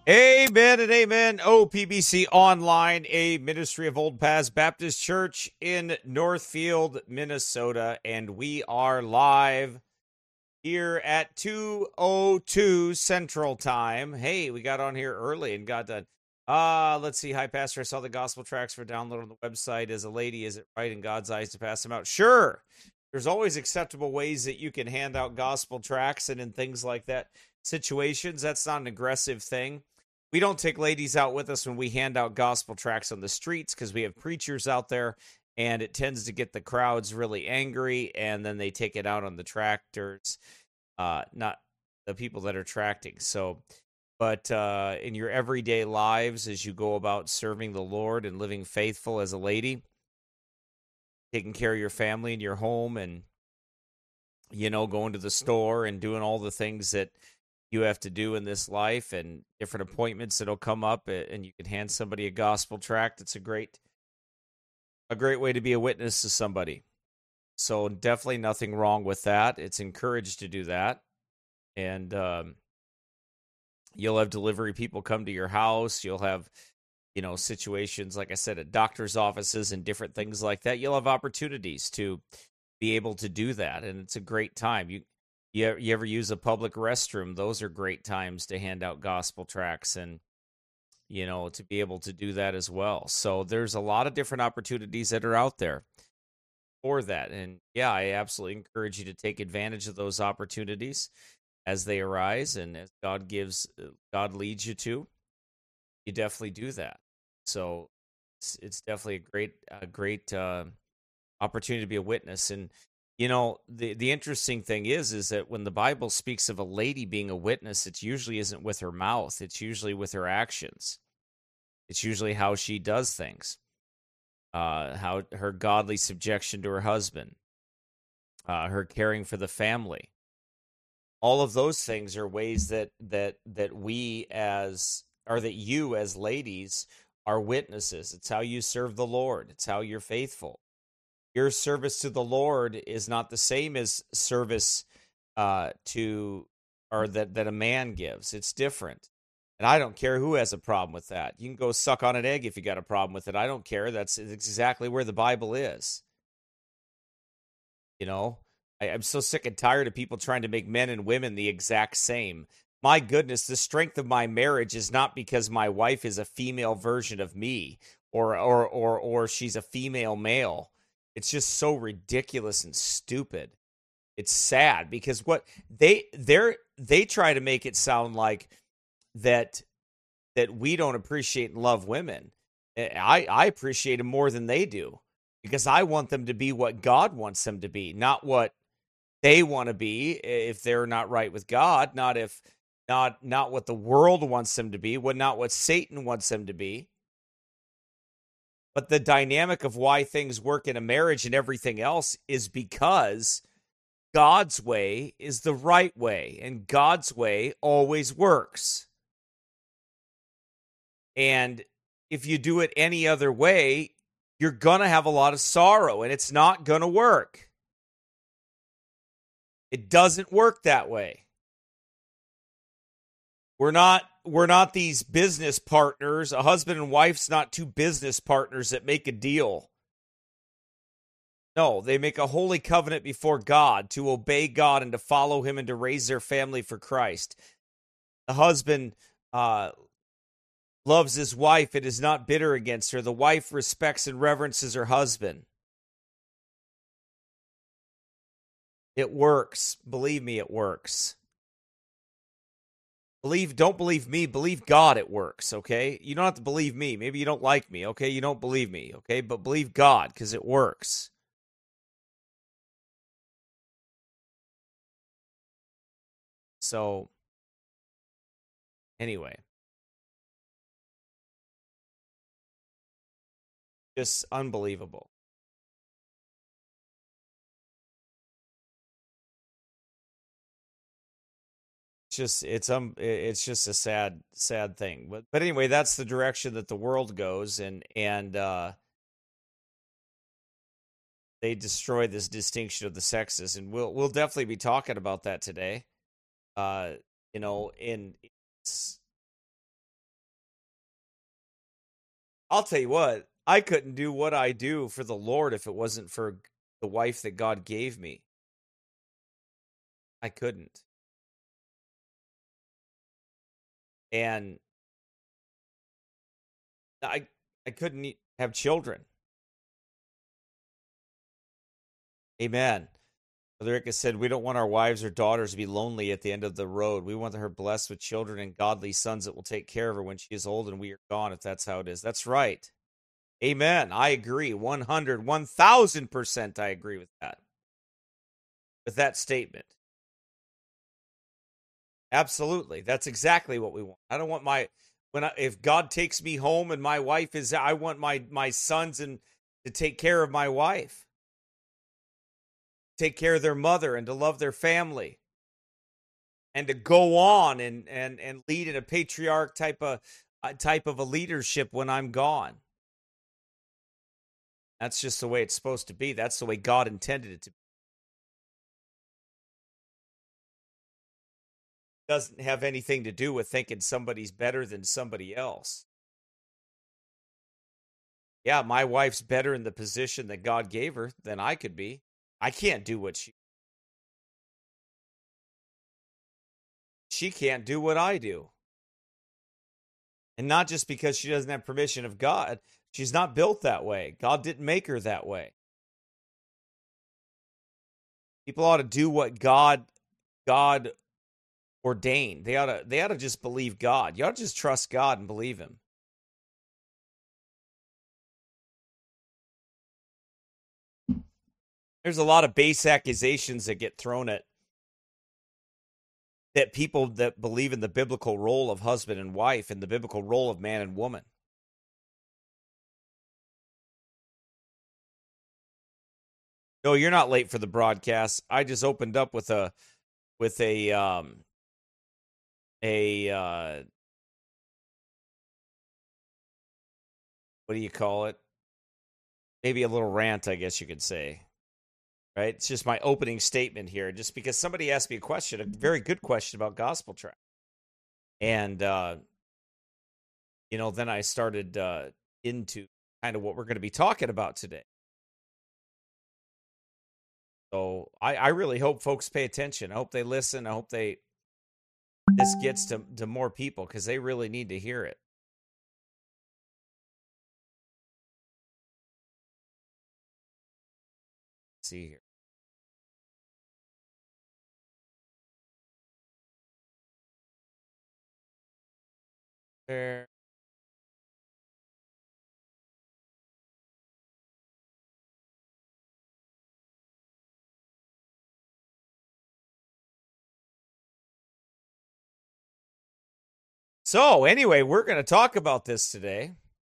Amen and amen. OPBC Online, a ministry of Old Paths Baptist Church in Northfield, Minnesota. And we are live here at 2:02 Central Time. Hey, we got on here early and got done. Let's see. Hi, Pastor. I saw the gospel tracts for download on the website. As a lady, is it right in God's eyes to pass them out? Sure. There's always acceptable ways that you can hand out gospel tracts, and in things like that situations, that's not an aggressive thing. We don't take ladies out with us when we hand out gospel tracts on the streets because we have preachers out there, and it tends to get the crowds really angry, and then they take it out on the tractors, not the people that are tracting. So, but in your everyday lives, as you go about serving the Lord and living faithful as a lady, taking care of your family and your home, and going to the store and doing all the things that you have to do in this life, and different appointments that'll come up, and you can hand somebody a gospel tract. It's a great way to be a witness to somebody. So definitely nothing wrong with that. It's encouraged to do that. And you'll have delivery people come to your house. You'll have situations, like I said, at doctor's offices and different things like that. You'll have opportunities to be able to do that, and it's a great time. You ever use a public restroom? Those are great times to hand out gospel tracts, and to be able to do that as well. So there's a lot of different opportunities that are out there for that. And yeah, I absolutely encourage you to take advantage of those opportunities as they arise, and as God leads you to, you definitely do that. So it's definitely a great opportunity to be a witness. And the interesting thing is that when the Bible speaks of a lady being a witness, it usually isn't with her mouth. It's usually with her actions. It's usually how she does things, how her godly subjection to her husband, her caring for the family. All of those things are ways that you as ladies are witnesses. It's how you serve the Lord. It's how you're faithful. Your service to the Lord is not the same as service that a man gives. It's different. And I don't care who has a problem with that. You can go suck on an egg if you got a problem with it. I don't care. That's exactly where the Bible is. I'm so sick and tired of people trying to make men and women the exact same. My goodness, the strength of my marriage is not because my wife is a female version of me, or she's a female male. It's just so ridiculous and stupid. It's sad because what they try to make it sound like that we don't appreciate and love women. I appreciate them more than they do, because I want them to be what God wants them to be, not what they want to be if they're not right with God, not what the world wants them to be, not what Satan wants them to be. But the dynamic of why things work in a marriage and everything else is because God's way is the right way, and God's way always works. And if you do it any other way, you're going to have a lot of sorrow, and it's not going to work. It doesn't work that way. We're not these business partners. A husband and wife's not two business partners that make a deal. No, they make a holy covenant before God to obey God and to follow him and to raise their family for Christ. The husband loves his wife and is not bitter against her. The wife respects and reverences her husband. It works. Believe me, it works. Don't believe me, believe God, it works, okay? You don't have to believe me. Maybe you don't like me, okay? You don't believe me, okay? But believe God, because it works. So, anyway. Just unbelievable. It's just a sad thing. But anyway, that's the direction that the world goes, and they destroy this distinction of the sexes, and we'll definitely be talking about that today. In I'll tell you what, I couldn't do what I do for the Lord if it wasn't for the wife that God gave me. I couldn't. And I couldn't have children. Amen. Brother Rick has said, we don't want our wives or daughters to be lonely at the end of the road. We want her blessed with children and godly sons that will take care of her when she is old and we are gone, if that's how it is. That's right. Amen. I agree. 1000% I agree with that. With that statement. Absolutely. That's exactly what we want. I don't want if God takes me home and my wife is, I want my sons and to take care of my wife. Take care of their mother and to love their family and to go on and lead in a patriarch type of a leadership when I'm gone. That's just the way it's supposed to be. That's the way God intended it to be. It doesn't have anything to do with thinking somebody's better than somebody else. Yeah, my wife's better in the position that God gave her than I could be. I can't do what she can't do what I do. And not just because she doesn't have permission of God. She's not built that way. God didn't make her that way. People ought to do what God ordained. They ought to just believe God. You ought to just trust God and believe him. There's a lot of base accusations that get thrown at that people that believe in the biblical role of husband and wife and the biblical role of man and woman. No, you're not late for the broadcast. I just opened up with a what do you call it? Maybe a little rant, I guess you could say. Right? It's just my opening statement here, just because somebody asked me a question, a very good question about gospel tract. And, then I started into kind of what we're going to be talking about today. So I really hope folks pay attention. I hope they listen. I hope this gets to more people because they really need to hear it. Let's see here. There. So anyway, we're going to talk about this today.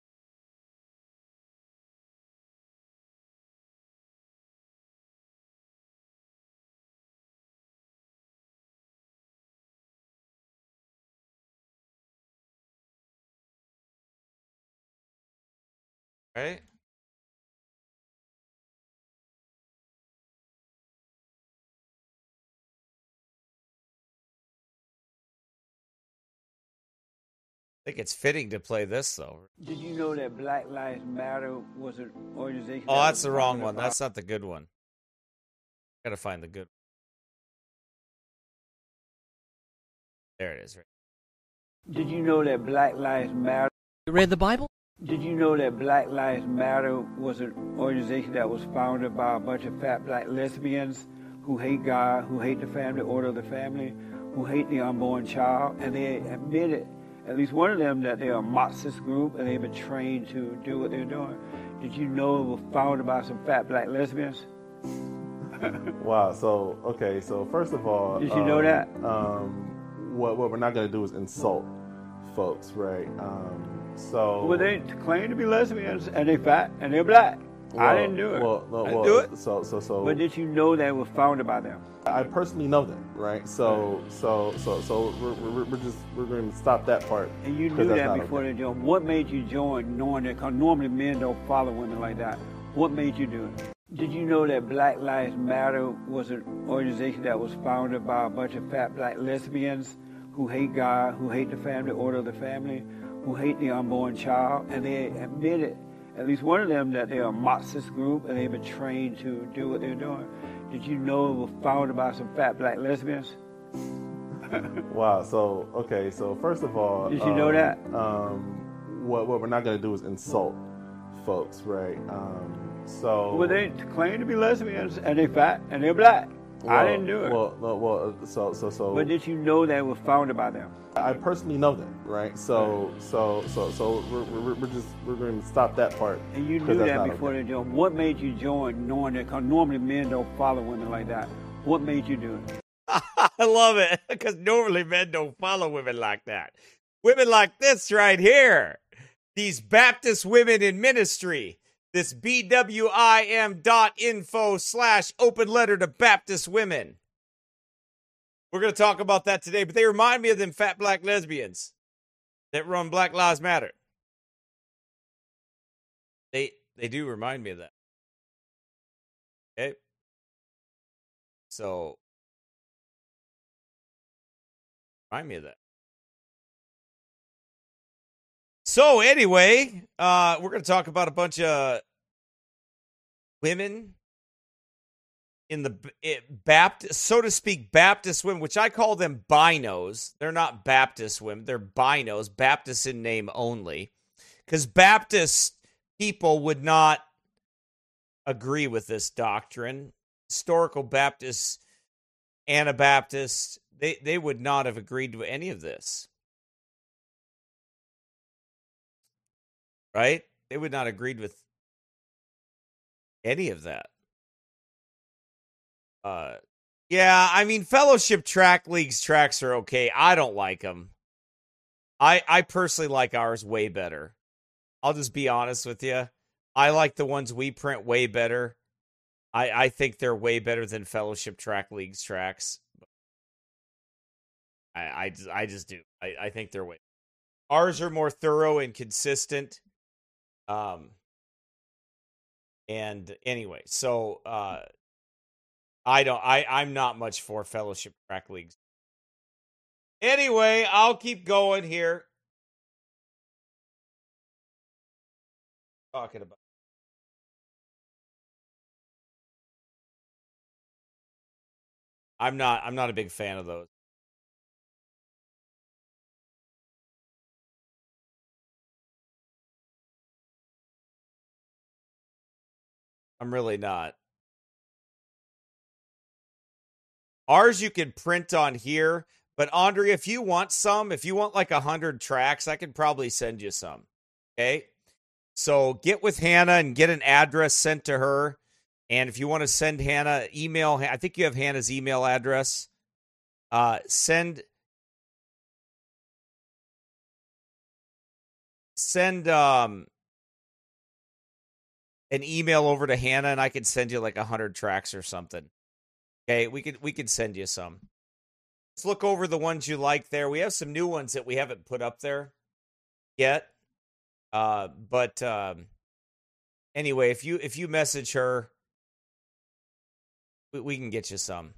Right? I think it's fitting to play this, though. Did you know that Black Lives Matter was an organization? Oh, that's the wrong one. That's not the good one. Got to find the good one. There it is. Right. Did you know that Black Lives Matter? You read the Bible? Did you know that Black Lives Matter was an organization that was founded by a bunch of fat black lesbians who hate God, who hate the family, order of the family, who hate the unborn child, and they admitted, at least one of them, that they're a Marxist group and they've been trained to do what they're doing. Did you know it was founded by some fat black lesbians? Wow. So first of all, did you know that? What we're not going to do is insult folks, right? Well, they claim to be lesbians and they're fat and they're black. Well, I didn't do it. I didn't do it. So. But did you know they were founded by them? I personally know them, right? So we're going to stop that part. And you knew that before they joined. What made you join, knowing that? Because normally men don't follow women like that. What made you do it? Did you know that Black Lives Matter was an organization that was founded by a bunch of fat black lesbians who hate God, who hate the family, order of the family, who hate the unborn child, and they admitted, at least one of them, that they're a Marxist group and they've been trained to do what they're doing. Did you know it was founded by some fat black lesbians? Wow. So, okay. So first of all, did you know that? What we're not going to do is insult folks, right? Well, they claim to be lesbians and they're fat and they're black. Well, I didn't do it. So. But did you know that it was founded by them? I personally know them, right? So we're going to stop that part. And you knew that before they joined. What made you join, knowing that? Because normally men don't follow women like that. What made you do it? I love it, because normally men don't follow women like that. Women like this right here. These Baptist women in ministry. This BWIM.info/open letter to Baptist women. We're going to talk about that today, but they remind me of them fat black lesbians that run Black Lives Matter. They do remind me of that. Okay? So, remind me of that. So anyway, we're going to talk about a bunch of women in the Baptist, so to speak, Baptist women, which I call them binos. They're not Baptist women. They're binos, Baptist in name only, because Baptist people would not agree with this doctrine. Historical Baptists, Anabaptists, they would not have agreed to any of this. Right? They would not have agreed with any of that. Yeah, I mean, Fellowship Track League's tracks are okay. I don't like them. I personally like ours way better. I'll just be honest with you. I like the ones we print way better. I think they're way better than Fellowship Track League's tracks. I just do. I think they're way better. Ours are more thorough and consistent. And anyway, so I'm not much for Fellowship Track Leagues. Anyway, I'll keep going here. Talking about. I'm not a big fan of those. I'm really not. Ours you can print on here, but Andre, if you want like 100 tracks, I could probably send you some. Okay? So get with Hannah and get an address sent to her. And if you want to send Hannah, email, I think you have Hannah's email address. Send an email over to Hannah, and I can send you like 100 tracks or something. Okay, we could send you some. Let's look over the ones you like there. We have some new ones that we haven't put up there yet. But anyway, if you message her, we can get you some.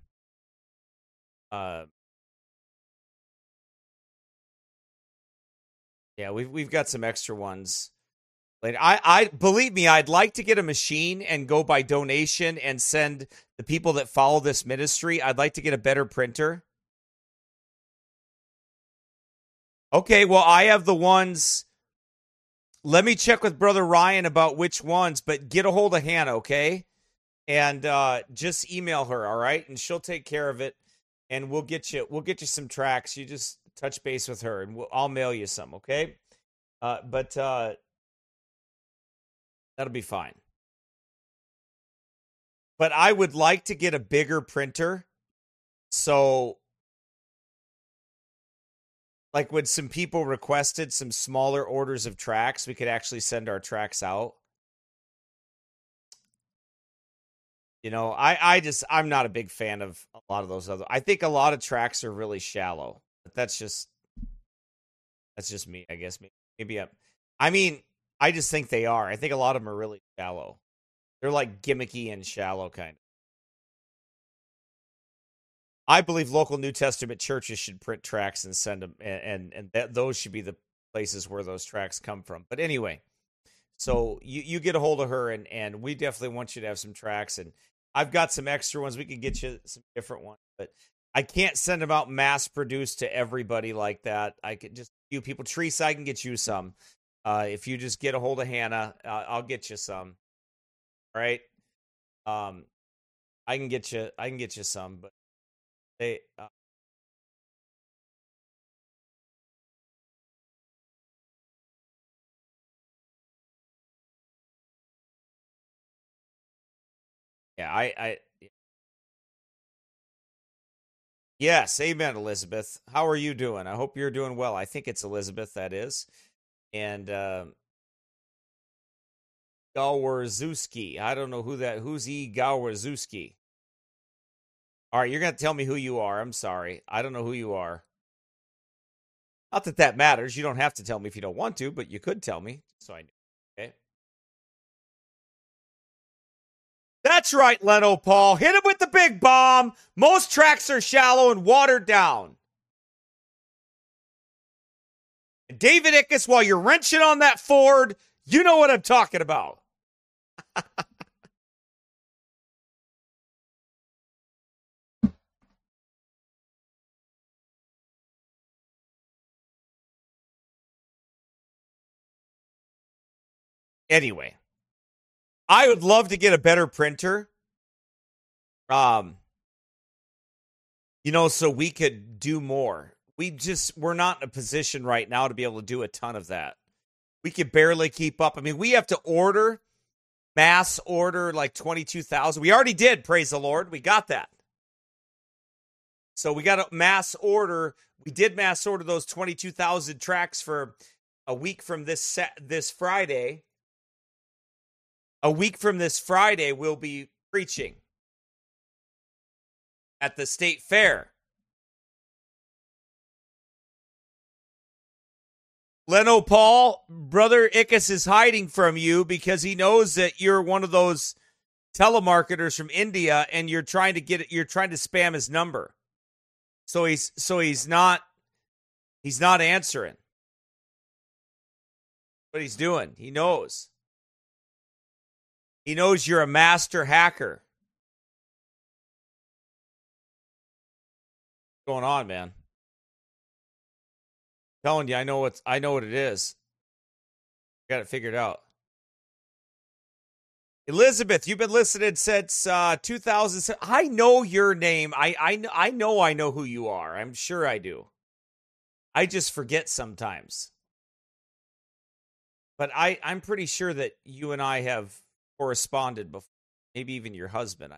Yeah, we've got some extra ones. I believe me, I'd like to get a machine and go by donation and send the people that follow this ministry. I'd like to get a better printer. Okay, well, I have the ones. Let me check with Brother Ryan about which ones, but get a hold of Hannah, okay? And just email her, all right? And she'll take care of it, and we'll get you some tracks. You just touch base with her, and I'll mail you some, okay? But that'll be fine. But I would like to get a bigger printer. So, like when some people requested some smaller orders of tracks, we could actually send our tracks out. You know, I'm not a big fan of a lot of those other. I think a lot of tracks are really shallow. But that's just me, I guess. Maybe I just think they are. I think a lot of them are really shallow. They're like gimmicky and shallow kind of. I believe local New Testament churches should print tracts and send them, and those should be the places where those tracks come from. But anyway, so you get a hold of her, and we definitely want you to have some tracks. And I've got some extra ones. We could get you some different ones, but I can't send them out mass produced to everybody like that. I could just a few people. Teresa, I can get you some. If you just get a hold of Hannah, I'll get you some. All right. I can get you some, but they. Yeah, yes, amen, Elizabeth. How are you doing? I hope you're doing well. I think it's Elizabeth, that is. And Gawarzewski. I don't know who's Gawarzewski. All right, you're going to tell me who you are. I'm sorry. I don't know who you are. Not that that matters. You don't have to tell me if you don't want to, but you could tell me. So I knew. Okay. That's right, Leno Paul. Hit him with the big bomb. Most tracks are shallow and watered down. And David Ickes, while you're wrenching on that Ford, you know what I'm talking about. Anyway, I would love to get a better printer. So we could do more. We're not in a position right now to be able to do a ton of that. We could barely keep up. I mean, we have to mass order like 22,000. We already did, praise the Lord. We got that. So we got to mass order. We did mass order those 22,000 tracks for a week from this Friday. A week from this Friday, we'll be preaching at the state fair. Leno Paul, Brother Ickes is hiding from you because he knows that you're one of those telemarketers from India and you're trying to spam his number. So he's not answering. What he's doing. He knows. He knows you're a master hacker. What's going on, man? I'm telling you, I know what it is. Got it figured out. Elizabeth, you've been listening since 2007. I know your name. I know who you are. I'm sure I do. I just forget sometimes. But I'm pretty sure that you and I have corresponded before. Maybe even your husband.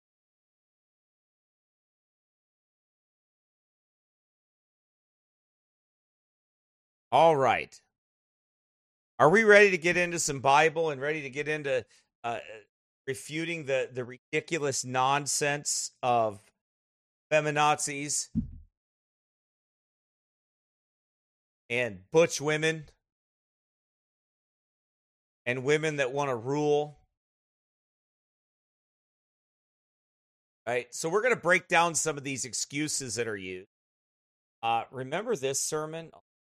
All right. Are we ready to get into some Bible and ready to get into refuting the ridiculous nonsense of feminazis and butch women and women that want to rule? Right? So we're going to break down some of these excuses that are used. Remember this sermon?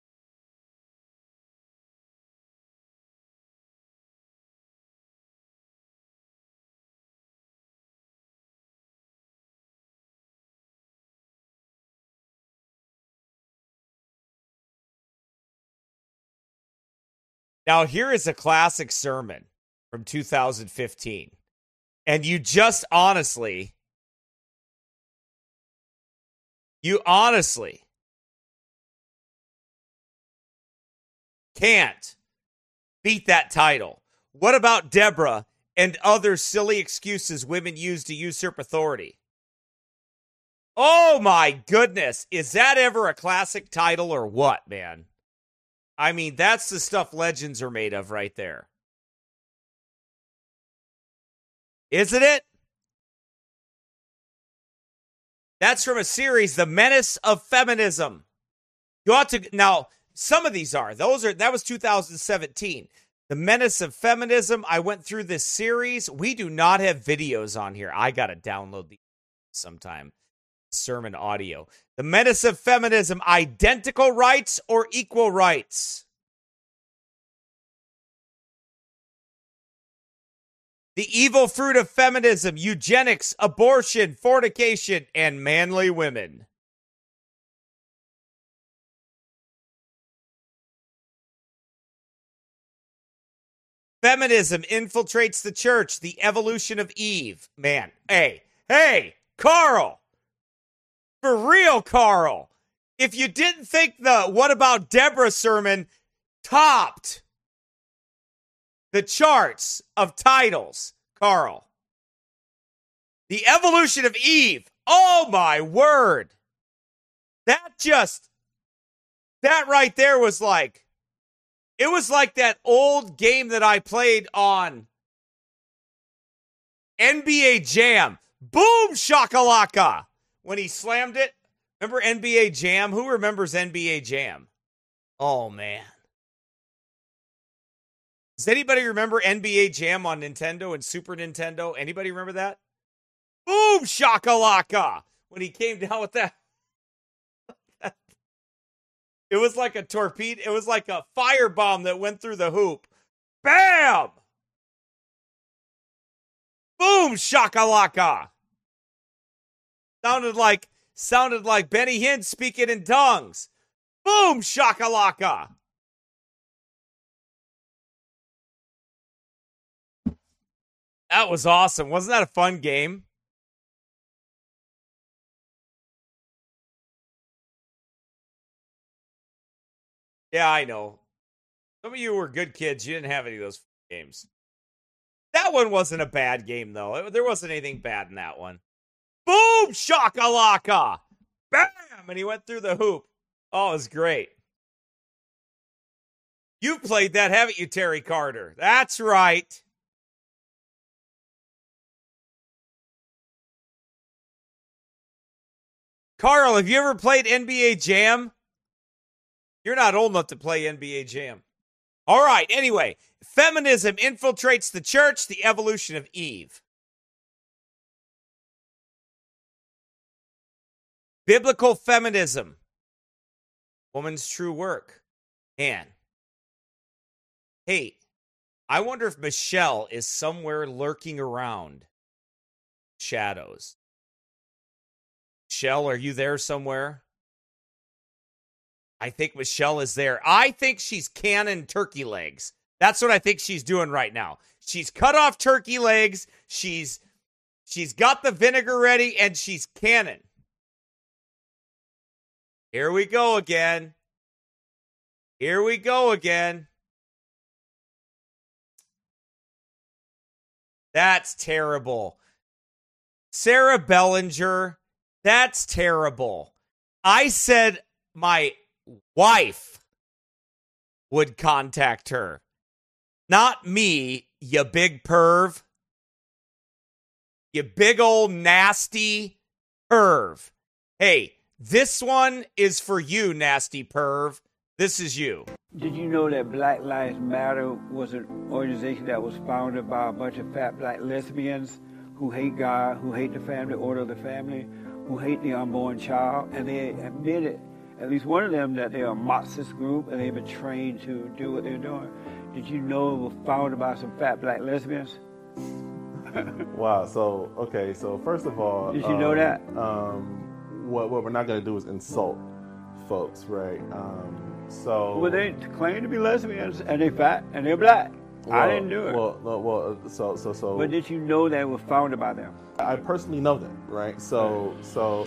Now, here is a classic sermon from 2015. And you honestly can't beat that title. What about Deborah and other silly excuses women use to usurp authority? Oh my goodness. Is that ever a classic title or what, man? I mean, that's the stuff legends are made of right there. Isn't it? That's from a series, The Menace of Feminism. You ought to, now, some of these are. That was 2017. The Menace of Feminism. I went through this series. We do not have videos on here. I got to download these sometime. Sermon audio. The Menace of Feminism, Identical Rights or Equal Rights? The evil fruit of feminism, eugenics, abortion, fornication, and manly women. Feminism infiltrates the church, the evolution of Eve. Man, hey, Carl. For real, Carl. If you didn't think the What About Deborah sermon topped the charts of titles, Carl. The evolution of Eve. Oh my word. That right there was like, it was like that old game that I played on NBA Jam. Boom shakalaka. When he slammed it. Remember NBA Jam? Who remembers NBA Jam? Oh man. Does anybody remember NBA Jam on Nintendo and Super Nintendo? Anybody remember that? Boom shakalaka. When he came down with that. It was like a torpedo. It was like a firebomb that went through the hoop. Bam! Boom shakalaka. Sounded like Benny Hinn speaking in tongues. Boom shakalaka. That was awesome. Wasn't that a fun game? Yeah, I know. Some of you were good kids. You didn't have any of those games. That one wasn't a bad game, though. There wasn't anything bad in that one. Boom! Shakalaka! Bam! And he went through the hoop. Oh, it was great. You played that, haven't you, Terry Carter? That's right. Carl, have you ever played NBA Jam? You're not old enough to play NBA Jam. All right, anyway. Feminism infiltrates the church, the evolution of Eve. Biblical feminism. Woman's true work. Man. Hey, I wonder if Michelle is somewhere lurking around. Shadows. Michelle, are you there somewhere? I think Michelle is there. I think she's canning turkey legs. That's what I think she's doing right now. She's cut off turkey legs. She's got the vinegar ready, and she's canning. Here we go again. Here we go again. That's terrible. Sarah Bellinger, that's terrible. I said my wife would contact her. Not me, you big perv. You big old nasty perv. Hey, this one is for you, nasty perv. This is you. Did you know that Black Lives Matter was an organization that was founded by a bunch of fat black lesbians who hate God, who hate the family, order of the family, who hate the unborn child, and they admitted, at least one of them, that they're a Marxist group and they've been trained to do what they're doing. Did you know it was founded by some fat black lesbians? Wow. So first of all, did you know that? What we're not going to do is insult folks, right? Well, they claim to be lesbians and they're fat and they're black. Well, I didn't do it. So. But did you know they were founded by them? I personally know them, right? So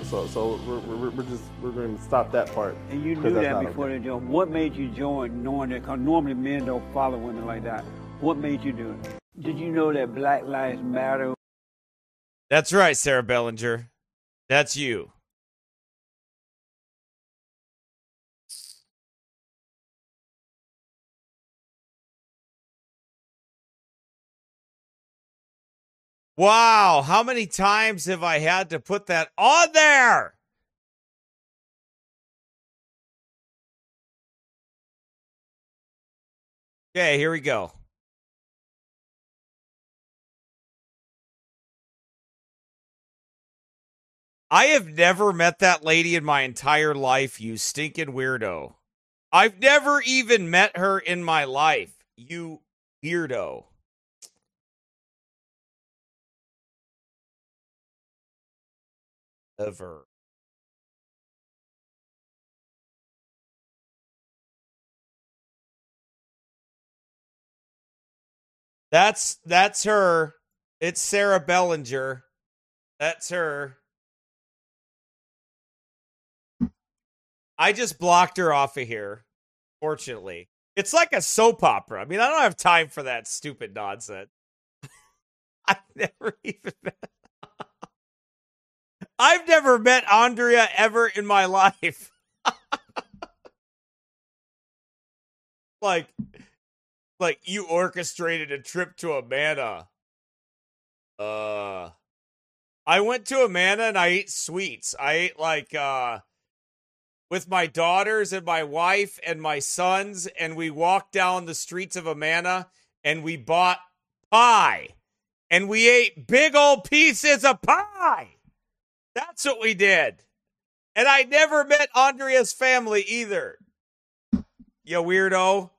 we're going to stop that part. And you knew that before they joined. What made you join, knowing that? Because normally men don't follow women like that. What made you do it? Did you know that Black Lives Matter? That's right, Sarah Bellinger. That's you. Wow, how many times have I had to put that on there? Okay, here we go. I have never met that lady in my entire life, you stinking weirdo. I've never even met her in my life, you weirdo. ever. That's her. It's Sarah Bellinger. That's her. I just blocked her off of here, fortunately. It's like a soap opera. I mean, I don't have time for that stupid nonsense. I've never met Andrea ever in my life. like you orchestrated a trip to Amana. I went to Amana and I ate sweets. I ate with my daughters and my wife and my sons, and we walked down the streets of Amana and we bought pie. And we ate big old pieces of pie. That's what we did. And I never met Andrea's family either. You weirdo.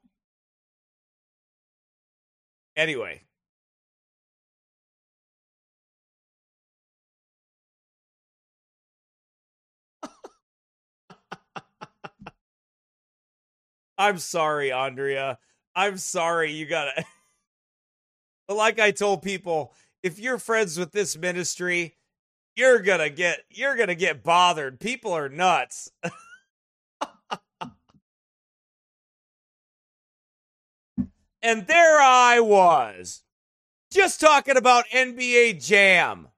Anyway. I'm sorry, Andrea. I'm sorry you gotta... But like I told people, if you're friends with this ministry, you're gonna get bothered. People are nuts. And there I was, just talking about NBA Jam.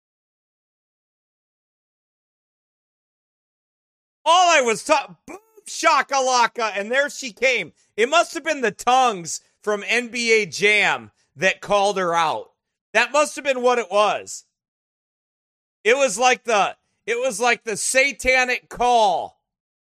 All I was talking, boom, shakalaka, and there she came. It must have been the tongues from NBA Jam that called her out. That must have been what it was. It was like the satanic call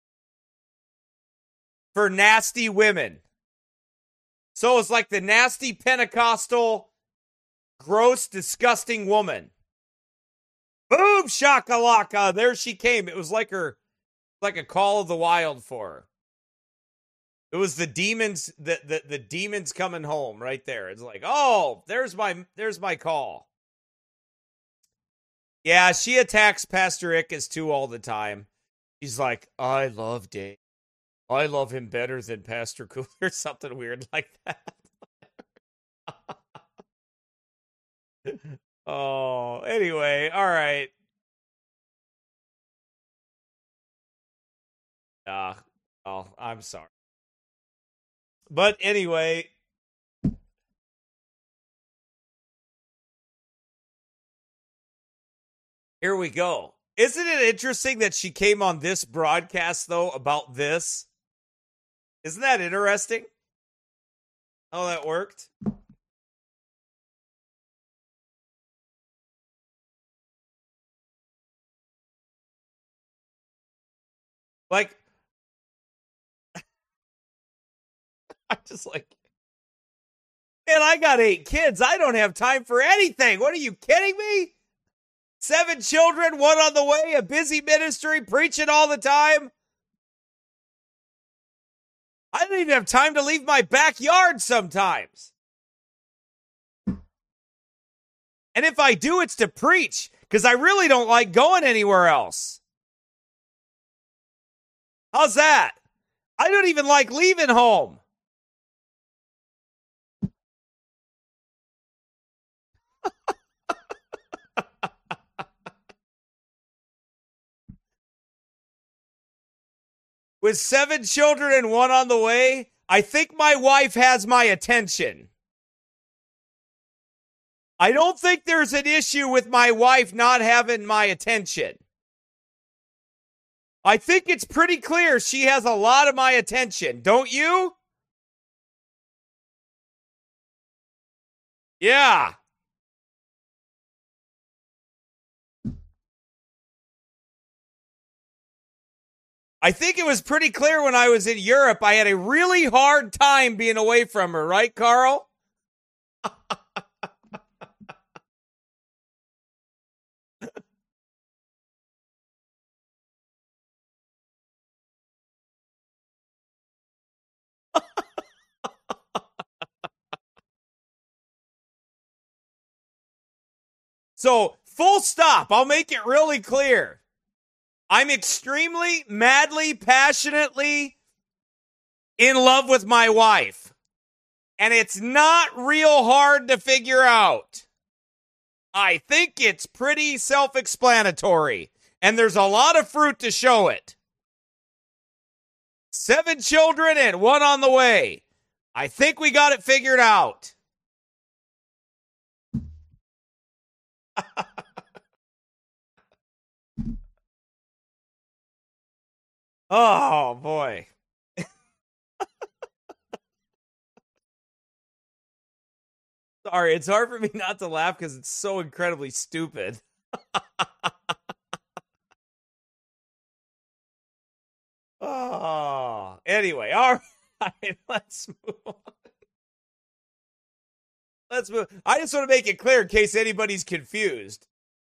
for nasty women. So it's like the nasty Pentecostal, gross, disgusting woman. Boom, shakalaka. There she came. It was like a call of the wild for her. It was the demons, the demons coming home right there. It's like, oh, there's my call. Yeah, she attacks Pastor Ickes too all the time. She's like, I love Dave. I love him better than Pastor Cooler. Something weird like that. Oh, anyway, all right. Oh, I'm sorry. But anyway, here we go. Isn't it interesting that she came on this broadcast, though, about this? Isn't that interesting? How that worked? Like, I just like, man, I got 8 kids. I don't have time for anything. What are you kidding me? 7 children, 1 on the way, a busy ministry, preaching all the time. I don't even have time to leave my backyard sometimes. And if I do, it's to preach, because I really don't like going anywhere else. How's that? I don't even like leaving home. With 7 children and 1 on the way, I think my wife has my attention. I don't think there's an issue with my wife not having my attention. I think it's pretty clear she has a lot of my attention. Don't you? Yeah. I think it was pretty clear when I was in Europe. I had a really hard time being away from her, right, Carl? So, full stop. I'll make it really clear. I'm extremely, madly, passionately in love with my wife. And it's not real hard to figure out. I think it's pretty self-explanatory. And there's a lot of fruit to show it. 7 children and 1 on the way. I think we got it figured out. Oh, boy. Sorry, it's hard for me not to laugh because it's so incredibly stupid. Oh, anyway, all right, let's move on. Let's move. I just want to make it clear in case anybody's confused.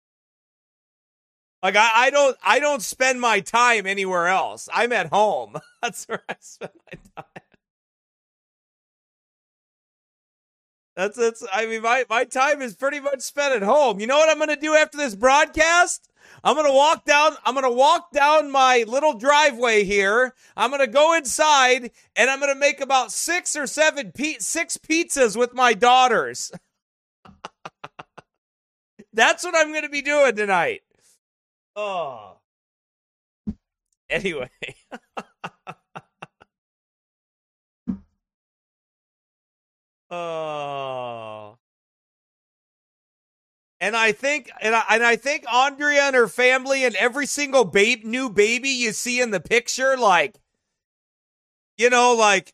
Like I don't spend my time anywhere else. I'm at home. That's where I spend my time. That's I mean my time is pretty much spent at home. You know what I'm gonna do after this broadcast? I'm gonna walk down my little driveway here. I'm gonna go inside and I'm gonna make about 6 or 7 6 pizzas with my daughters. That's what I'm gonna be doing tonight. Oh. Anyway. Oh. And I think Andrea and her family and every single new baby you see in the picture, like, you know, like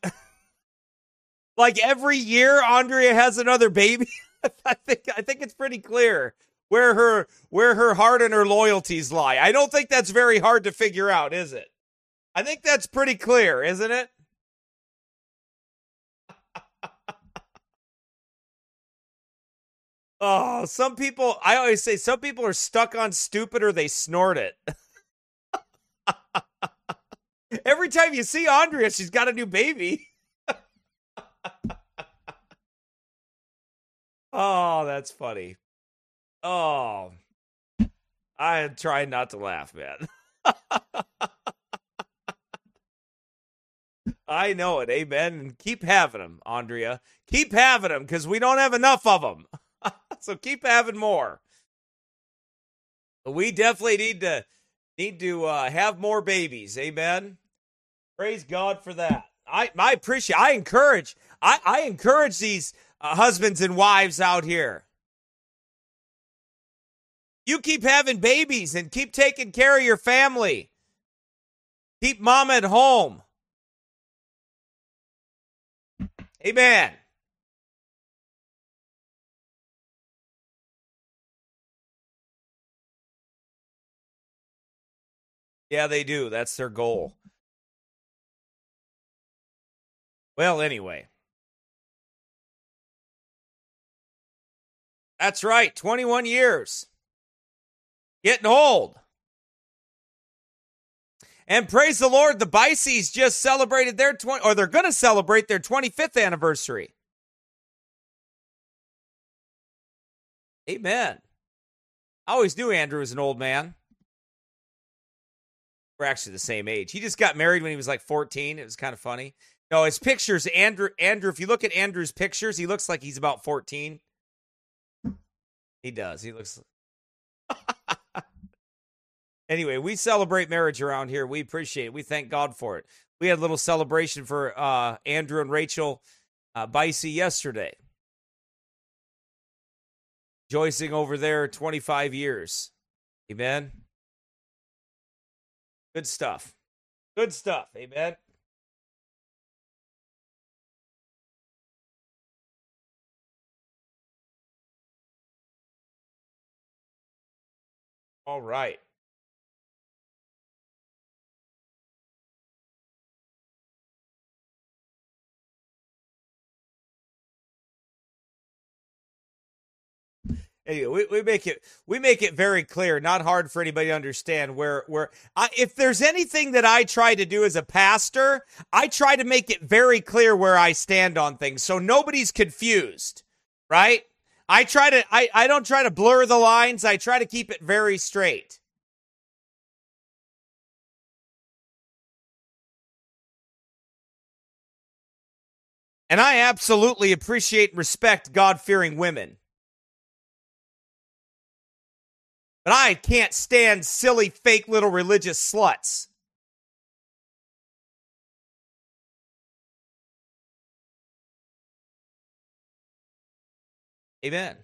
every year Andrea has another baby. I think it's pretty clear where her heart and her loyalties lie. I don't think that's very hard to figure out, is it? I think that's pretty clear, isn't it? Oh, I always say some people are stuck on stupid or they snort it. Every time you see Andrea, she's got a new baby. Oh, that's funny. Oh, I am trying not to laugh, man. I know it. Amen. And keep having them, Andrea. Keep having them because we don't have enough of them. So keep having more. We definitely need to have more babies. Amen. Praise God for that. I encourage these husbands and wives out here. You keep having babies and keep taking care of your family. Keep mom at home. Amen. Yeah, they do. That's their goal. Well, anyway. That's right. 21 years. Getting old. And praise the Lord, the Biceys just celebrated they're going to celebrate their 25th anniversary. Amen. I always knew Andrew was an old man. We're actually the same age. He just got married when he was like 14. It was kind of funny. No, his pictures, Andrew, if you look at Andrew's pictures, he looks like he's about 14. He does. He looks. Anyway, we celebrate marriage around here. We appreciate it. We thank God for it. We had a little celebration for Andrew and Rachel Bicey yesterday. Rejoicing over there 25 years. Amen. Good stuff. Good stuff. Amen. All right. Anyway, we make it very clear, not hard for anybody to understand where if there's anything that I try to do as a pastor, I try to make it very clear where I stand on things so nobody's confused, right? I don't try to blur the lines. I try to keep it very straight. And I absolutely appreciate and respect God-fearing women. But I can't stand silly, fake little religious sluts. Amen.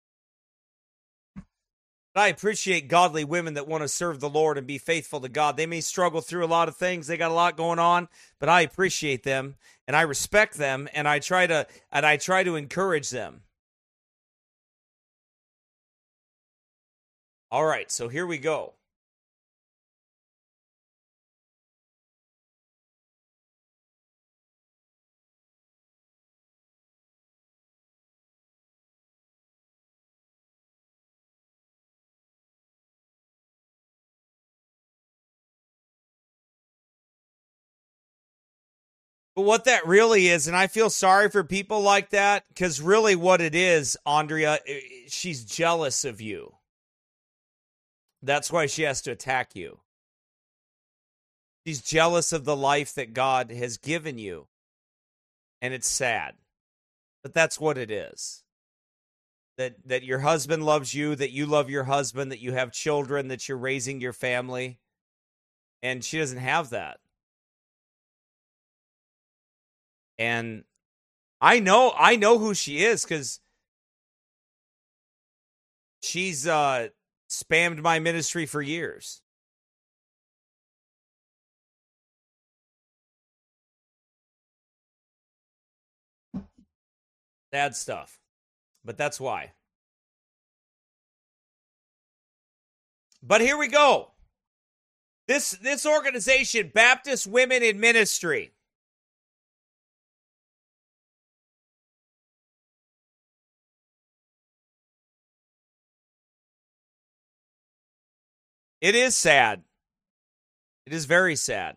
But I appreciate godly women that want to serve the Lord and be faithful to God. They may struggle through a lot of things. They got a lot going on, but I appreciate them and I respect them, and I try to encourage them. All right, so here we go. But what that really is, and I feel sorry for people like that, because really what it is, Andrea, she's jealous of you. That's why she has to attack you. She's jealous of the life that God has given you. And it's sad. But that's what it is. That your husband loves you, that you love your husband, that you have children, that you're raising your family. And she doesn't have that. And I know who she is, because she's spammed my ministry for years. Sad stuff. But that's why. But here we go. This organization, Baptist Women in Ministry, it is sad. It is very sad.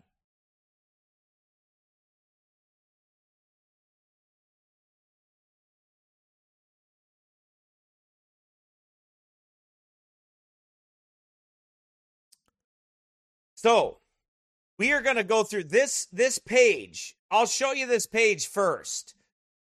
So, we are going to go through this page. I'll show you this page first.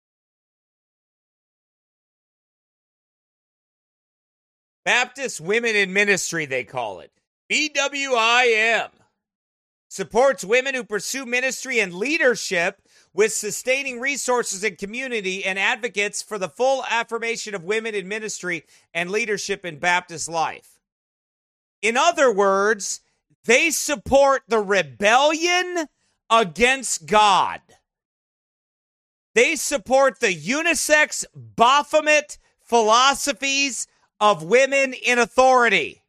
Baptist Women in Ministry, they call it. BWIM. Supports women who pursue ministry and leadership with sustaining resources and community, and advocates for the full affirmation of women in ministry and leadership in Baptist life. In other words, they support the rebellion against God. They support the unisex Baphomet philosophies of women in authority.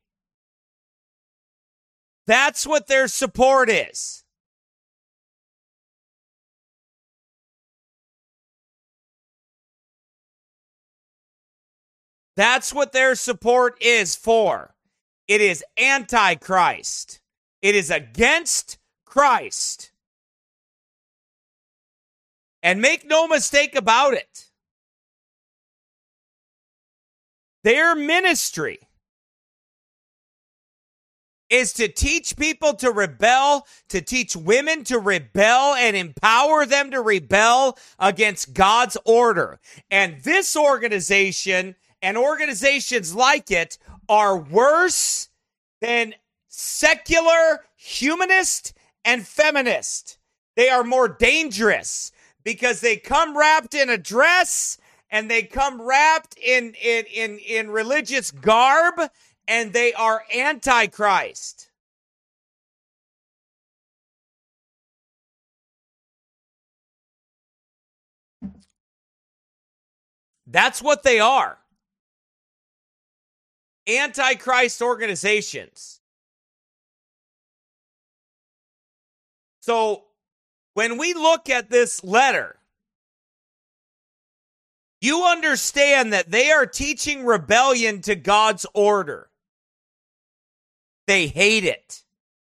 That's what their support is. That's what their support is for. It is anti-Christ. It is against Christ. And make no mistake about it. Their ministry is to teach people to rebel, to teach women to rebel, and empower them to rebel against God's order. And this organization and organizations like it are worse than secular, humanist, and feminist. They are more dangerous because they come wrapped in a dress and they come wrapped in religious garb, and they are anti-Christ. That's what they are. Anti-Christ organizations. So when we look at this letter, you understand that they are teaching rebellion to God's order. They hate it.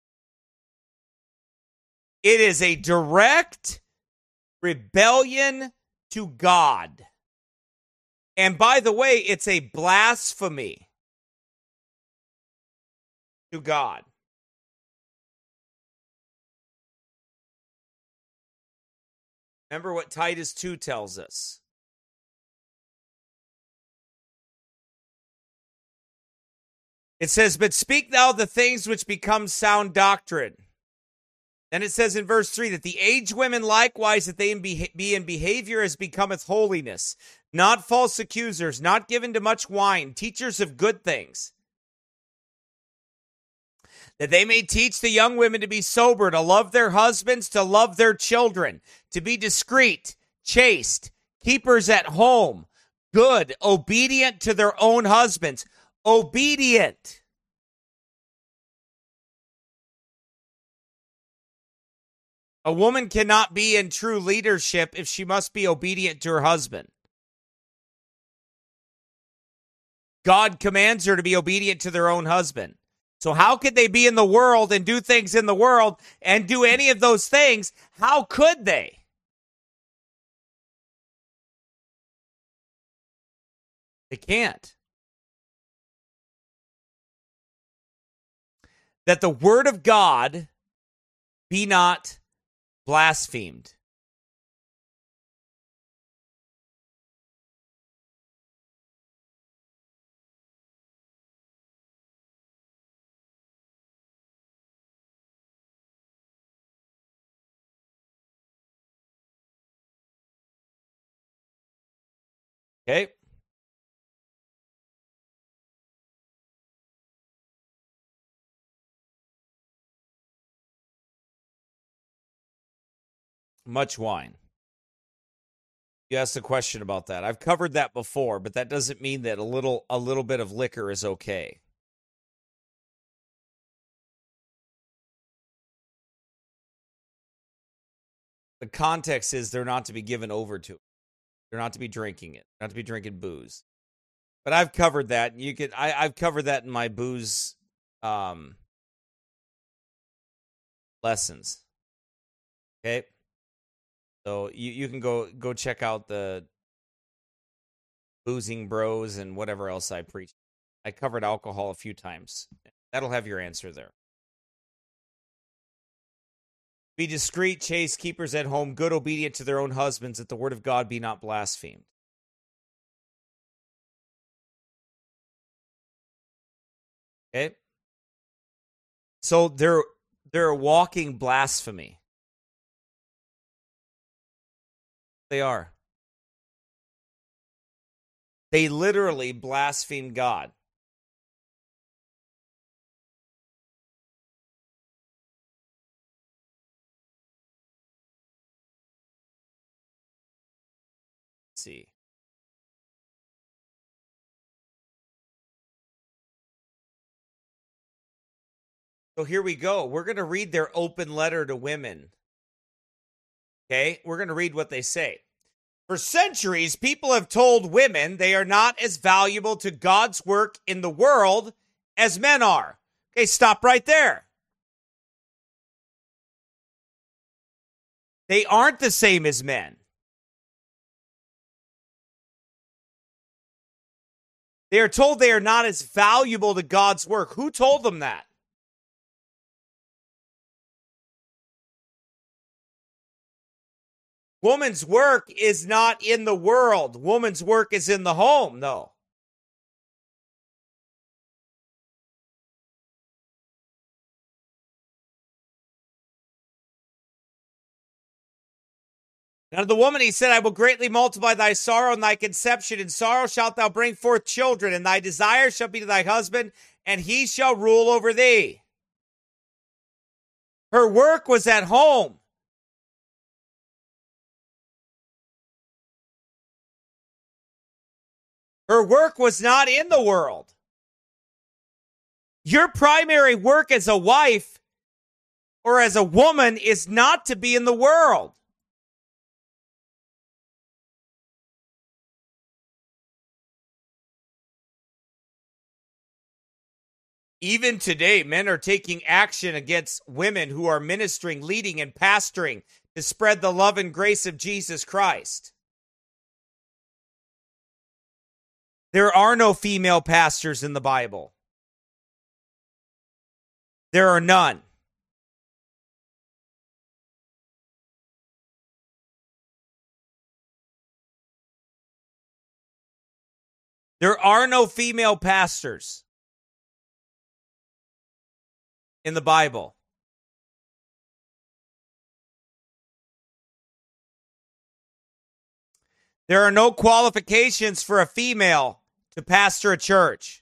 It is a direct rebellion to God. And by the way, it's a blasphemy to God. Remember what Titus 2 tells us. It says, but speak thou the things which become sound doctrine. Then it says in verse 3 that the aged women likewise, that they be in behavior as becometh holiness, not false accusers, not given to much wine, teachers of good things, that they may teach the young women to be sober, to love their husbands, to love their children, to be discreet, chaste, keepers at home, good, obedient to their own husbands. Obedient. A woman cannot be in true leadership if she must be obedient to her husband. God commands her to be obedient to their own husband. So how could they be in the world and do things in the world and do any of those things? How could they? They can't. That the word of God be not blasphemed. Okay. Much wine. You asked a question about that. I've covered that before, but that doesn't mean that a little bit of liquor is okay. The context is they're not to be given over to it. They're not to be drinking it. They're not to be drinking booze. But I've covered that. I've covered that in my booze lessons. Okay? So you can go check out the Boozing Bros and whatever else I preach. I covered alcohol a few times. That'll have your answer there. Be discreet, chaste, keepers at home, good, obedient to their own husbands, that the word of God be not blasphemed. Okay? So they're walking blasphemy. They are. They literally blaspheme God. Let's see. So here we go. We're going to read their open letter to women. Okay? We're going to read what they say. For centuries, people have told women they are not as valuable to God's work in the world as men are. Okay, stop right there. They aren't the same as men. They are told they are not as valuable to God's work. Who told them that? Woman's work is not in the world. Woman's work is in the home, though. Now to the woman he said, I will greatly multiply thy sorrow and thy conception. In sorrow shalt thou bring forth children, and thy desire shall be to thy husband, and he shall rule over thee. Her work was at home. Her work was not in the world. Your primary work as a wife or as a woman is not to be in the world. Even today, men are taking action against women who are ministering, leading, and pastoring to spread the love and grace of Jesus Christ. There are no female pastors in the Bible. There are none. There are no female pastors in the Bible. There are no qualifications for a female to pastor a church.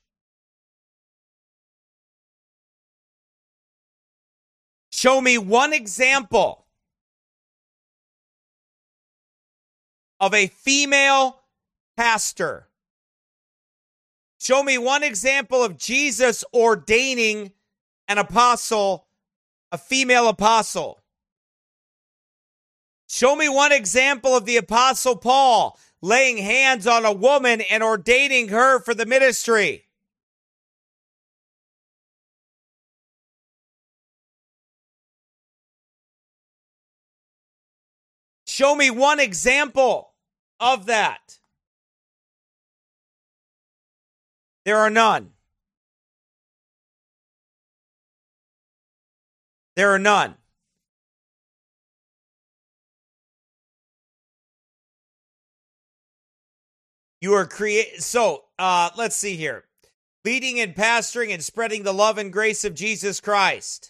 Show me one example of a female pastor. Show me one example of Jesus ordaining an apostle, a female apostle. Show me one example of the Apostle Paul laying hands on a woman and ordaining her for the ministry. Show me one example of that. There are none. There are none. You are let's see here. Leading and pastoring and spreading the love and grace of Jesus Christ.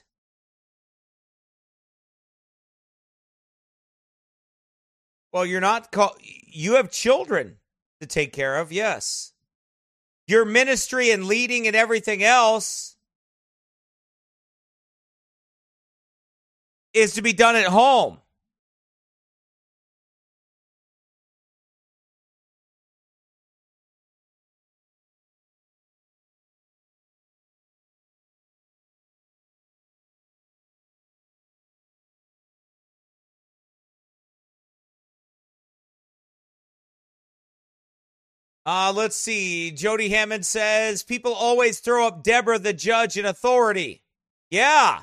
Well, you're not you have children to take care of, yes. Your ministry and leading and everything else is to be done at home. Let's see. Jody Hammond says, people always throw up Deborah, the judge in authority. Yeah.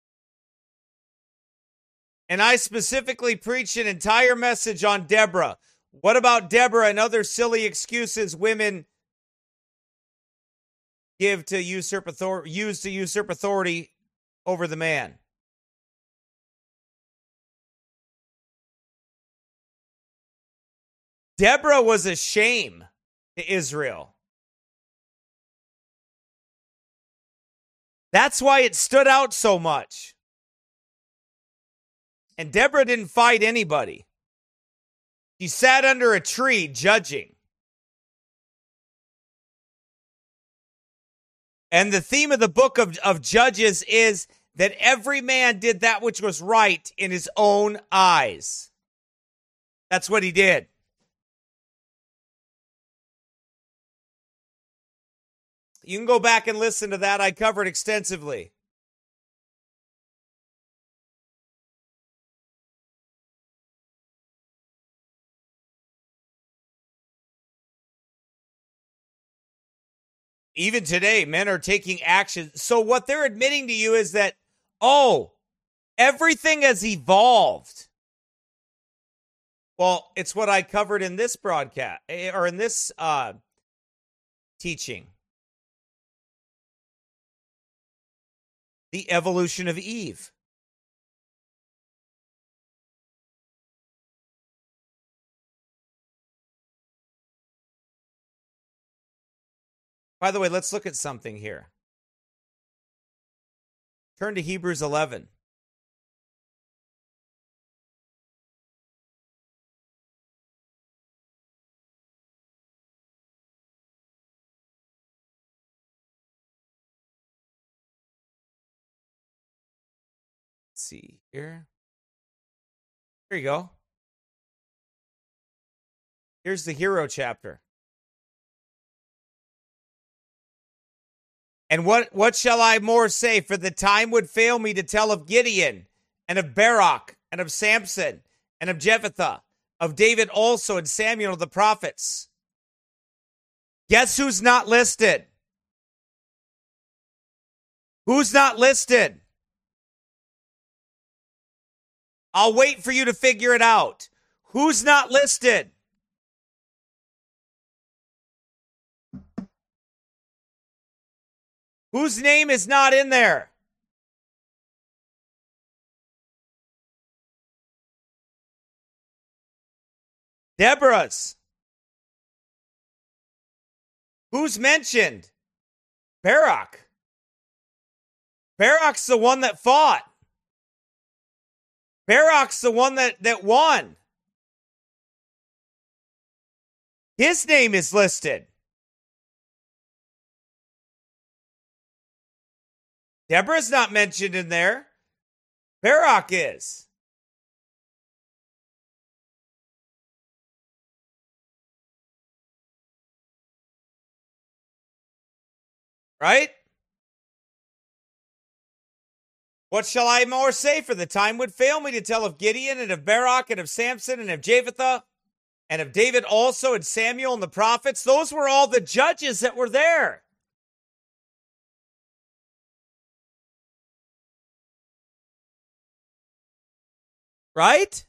And I specifically preached an entire message on Deborah. What about Deborah and other silly excuses women use to usurp authority over the man? Deborah was a shame to Israel. That's why it stood out so much. And Deborah didn't fight anybody. She sat under a tree judging. And the theme of the book of Judges is that every man did that which was right in his own eyes. That's what he did. You can go back and listen to that. I covered extensively. Even today, men are taking action. So what they're admitting to you is that, everything has evolved. Well, it's what I covered in this broadcast, or in this teaching. The evolution of Eve. By the way, let's look at something here. Turn to Hebrews 11. See here. Here you go. Here's the hero chapter. And what shall I more say? For the time would fail me to tell of Gideon, and of Barak, and of Samson, and of Jephthah, of David also, and Samuel the prophets. Guess who's not listed? Who's not listed? I'll wait for you to figure it out. Who's not listed? Whose name is not in there? Deborah's. Who's mentioned? Barak. Barak's the one that fought. Barak's the one that won. His name is listed. Deborah's not mentioned in there. Barak is. Right? What shall I more say? For the time would fail me to tell of Gideon and of Barak and of Samson and of Jephthah and of David also and Samuel and the prophets. Those were all the judges that were there. Right?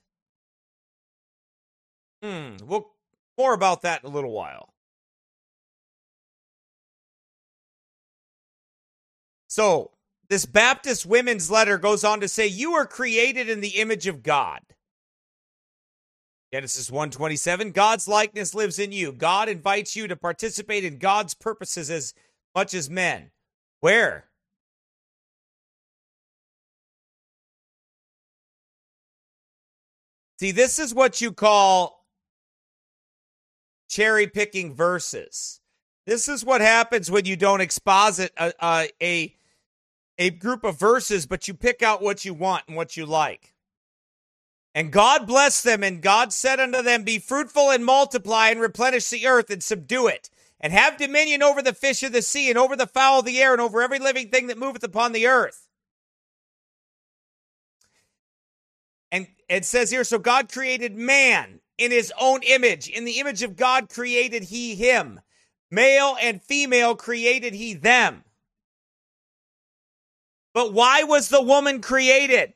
Well, more about that in a little while. So, this Baptist women's letter goes on to say, you are created in the image of God. Genesis 1:27, God's likeness lives in you. God invites you to participate in God's purposes as much as men. Where? See, this is what you call cherry-picking verses. This is what happens when you don't exposit a group of verses, but you pick out what you want and what you like. And God blessed them, and God said unto them, be fruitful and multiply and replenish the earth and subdue it, and have dominion over the fish of the sea and over the fowl of the air and over every living thing that moveth upon the earth. And it says here, so God created man in his own image. In the image of God created he him. Male and female created he them. But why was the woman created?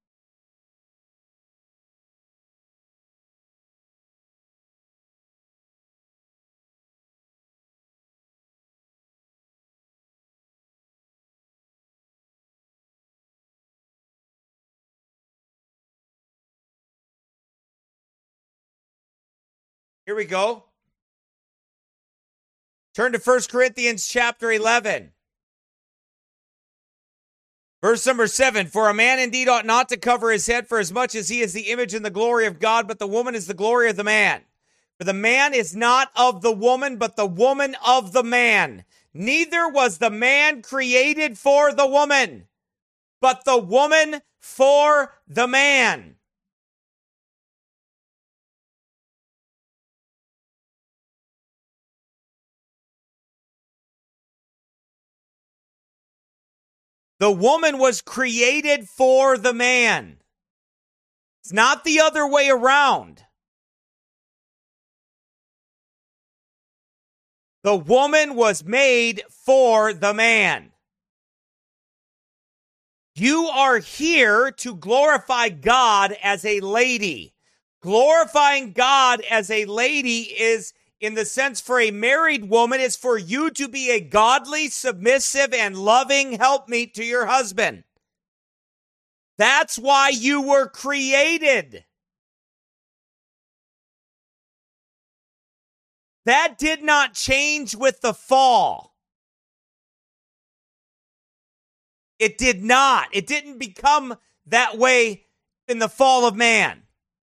Here we go. Turn to 1 Corinthians chapter 11. Verse number 7, for a man indeed ought not to cover his head, for as much as he is the image and the glory of God, but the woman is the glory of the man. For the man is not of the woman, but the woman of the man. Neither was the man created for the woman, but the woman for the man. The woman was created for the man. It's not the other way around. The woman was made for the man. You are here to glorify God as a lady. Glorifying God as a lady is, in the sense for a married woman, is for you to be a godly, submissive, and loving helpmeet to your husband. That's why you were created. That did not change with the fall. It did not. It didn't become that way in the fall of man.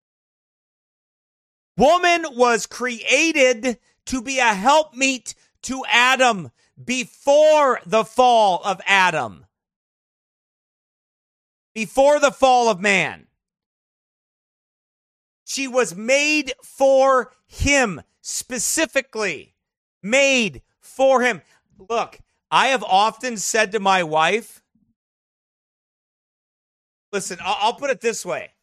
Woman was created to be a helpmeet to Adam before the fall of Adam. Before the fall of man. She was made for him, specifically made for him. Look, I have often said to my wife, listen, I'll put it this way.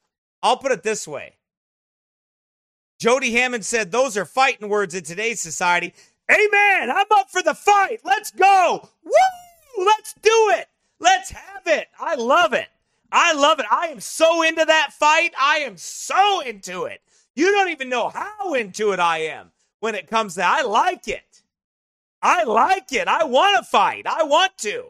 Jody Hammond said, those are fighting words in today's society. Amen. I'm up for the fight. Let's go. Woo! Let's do it. Let's have it. I love it. I am so into that fight. I am so into it. You don't even know how into it I am when it comes to that. I like it. I want to fight. I want to.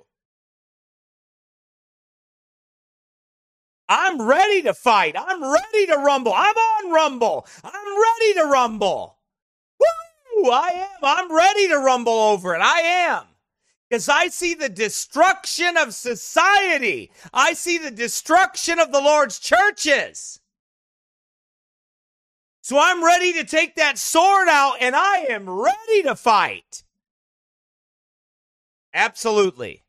I'm ready to fight. I'm ready to rumble. I'm on Rumble. I'm ready to rumble. Woo! Ooh, I am. I'm ready to rumble over it. I am. Because I see the destruction of society. I see the destruction of the Lord's churches. So I'm ready to take that sword out, and I am ready to fight. Absolutely.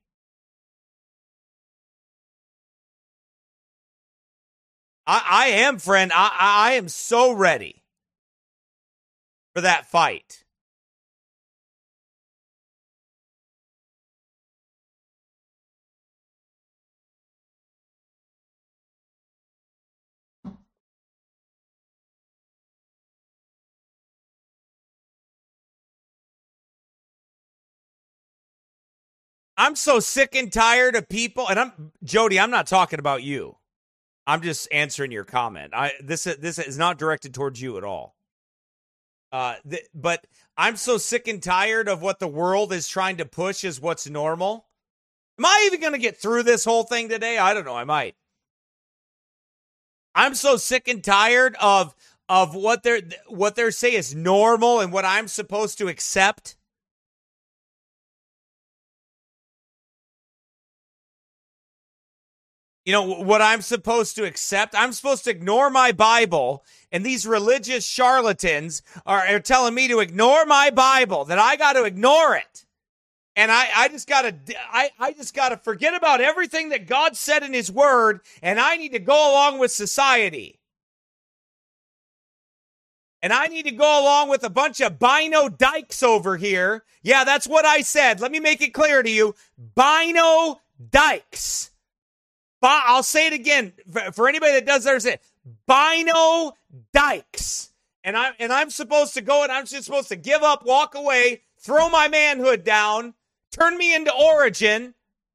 I am, friend. I am so ready for that fight. I'm so sick and tired of people, and Jody, I'm not talking about you. I'm just answering your comment. This is not directed towards you at all. But I'm so sick and tired of what the world is trying to push as what's normal. Am I even going to get through this whole thing today? I don't know. I might. I'm so sick and tired of what they're saying is normal and what I'm supposed to accept. You know, what I'm supposed to accept? I'm supposed to ignore my Bible, and these religious charlatans are telling me to ignore my Bible, that I got to ignore it. And I just got to forget about everything that God said in his word, and I need to go along with society. And I need to go along with a bunch of bino dykes over here. Yeah, that's what I said. Let me make it clear to you. Bino dykes. I'll say it again for anybody that does understand. Bino dykes. And I'm supposed to go, and I'm just supposed to give up, walk away, throw my manhood down, turn me into Origin,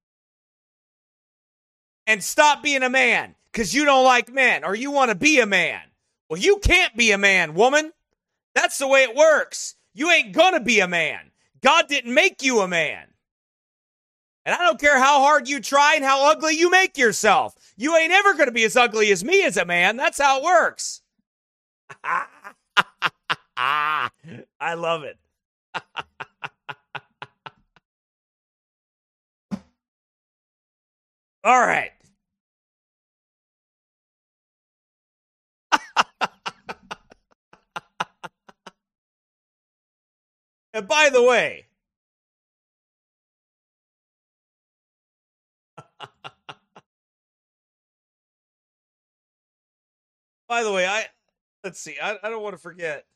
and stop being a man because you don't like men or you want to be a man. Well, you can't be a man, woman. That's the way it works. You ain't gonna be a man. God didn't make you a man. And I don't care how hard you try and how ugly you make yourself. You ain't ever going to be as ugly as me as a man. That's how it works. I love it. All right. And by the way, let's see. I don't want to forget.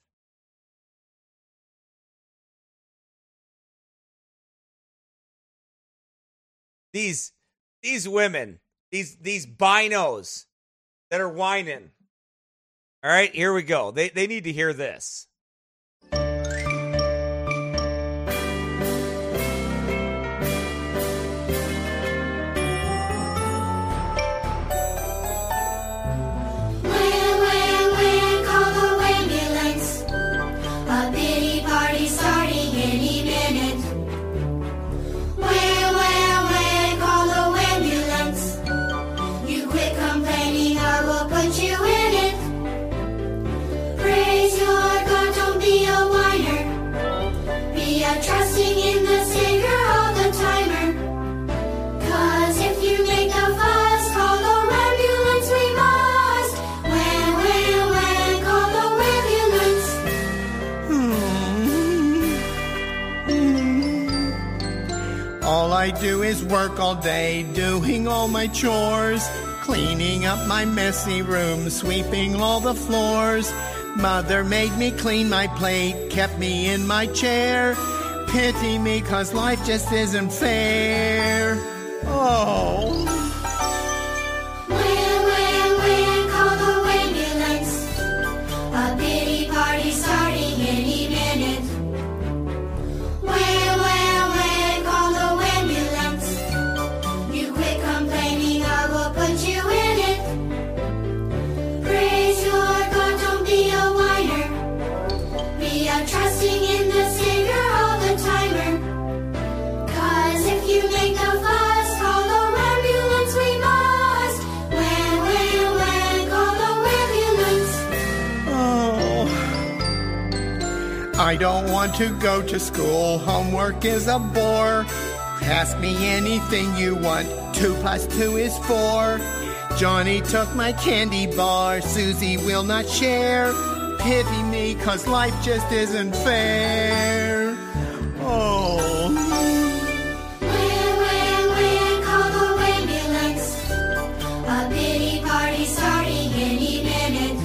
These women, these binos that are whining. All right, here we go. They need to hear this. All I do is work all day, doing all my chores, cleaning up my messy room, sweeping all the floors. Mother made me clean my plate, kept me in my chair. Pity me, 'cause life just isn't fair. Oh. When, call the ambulance. A pity party starting any minute. When, call the ambulance. You quit complaining, I will put you in it. Praise your God, don't be a whiner. Be a trusting in the Savior all the timer. 'Cause if you make a fuss, call the ambulance. I don't want to go to school, homework is a bore. Ask me anything you want, 2 plus 2 is 4. Johnny took my candy bar, Susie will not share. Pity me, 'cause life just isn't fair. Oh. When, call the ambulance. A pity party starting any minute.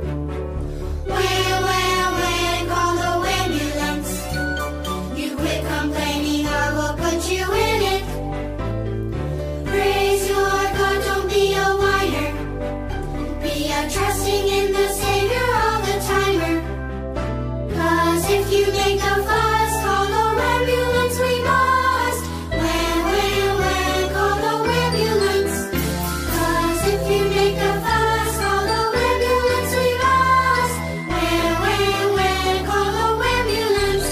When, call the ambulance. You quit complaining, I will put you in it. Praise your God, don't be a whiner. Be a trusting in the Savior all the timer. 'Cause if you make a fuss, call the ambulance, we must. When, call the ambulance. 'Cause if you make a fuss, call the ambulance, we must. When, call the ambulance.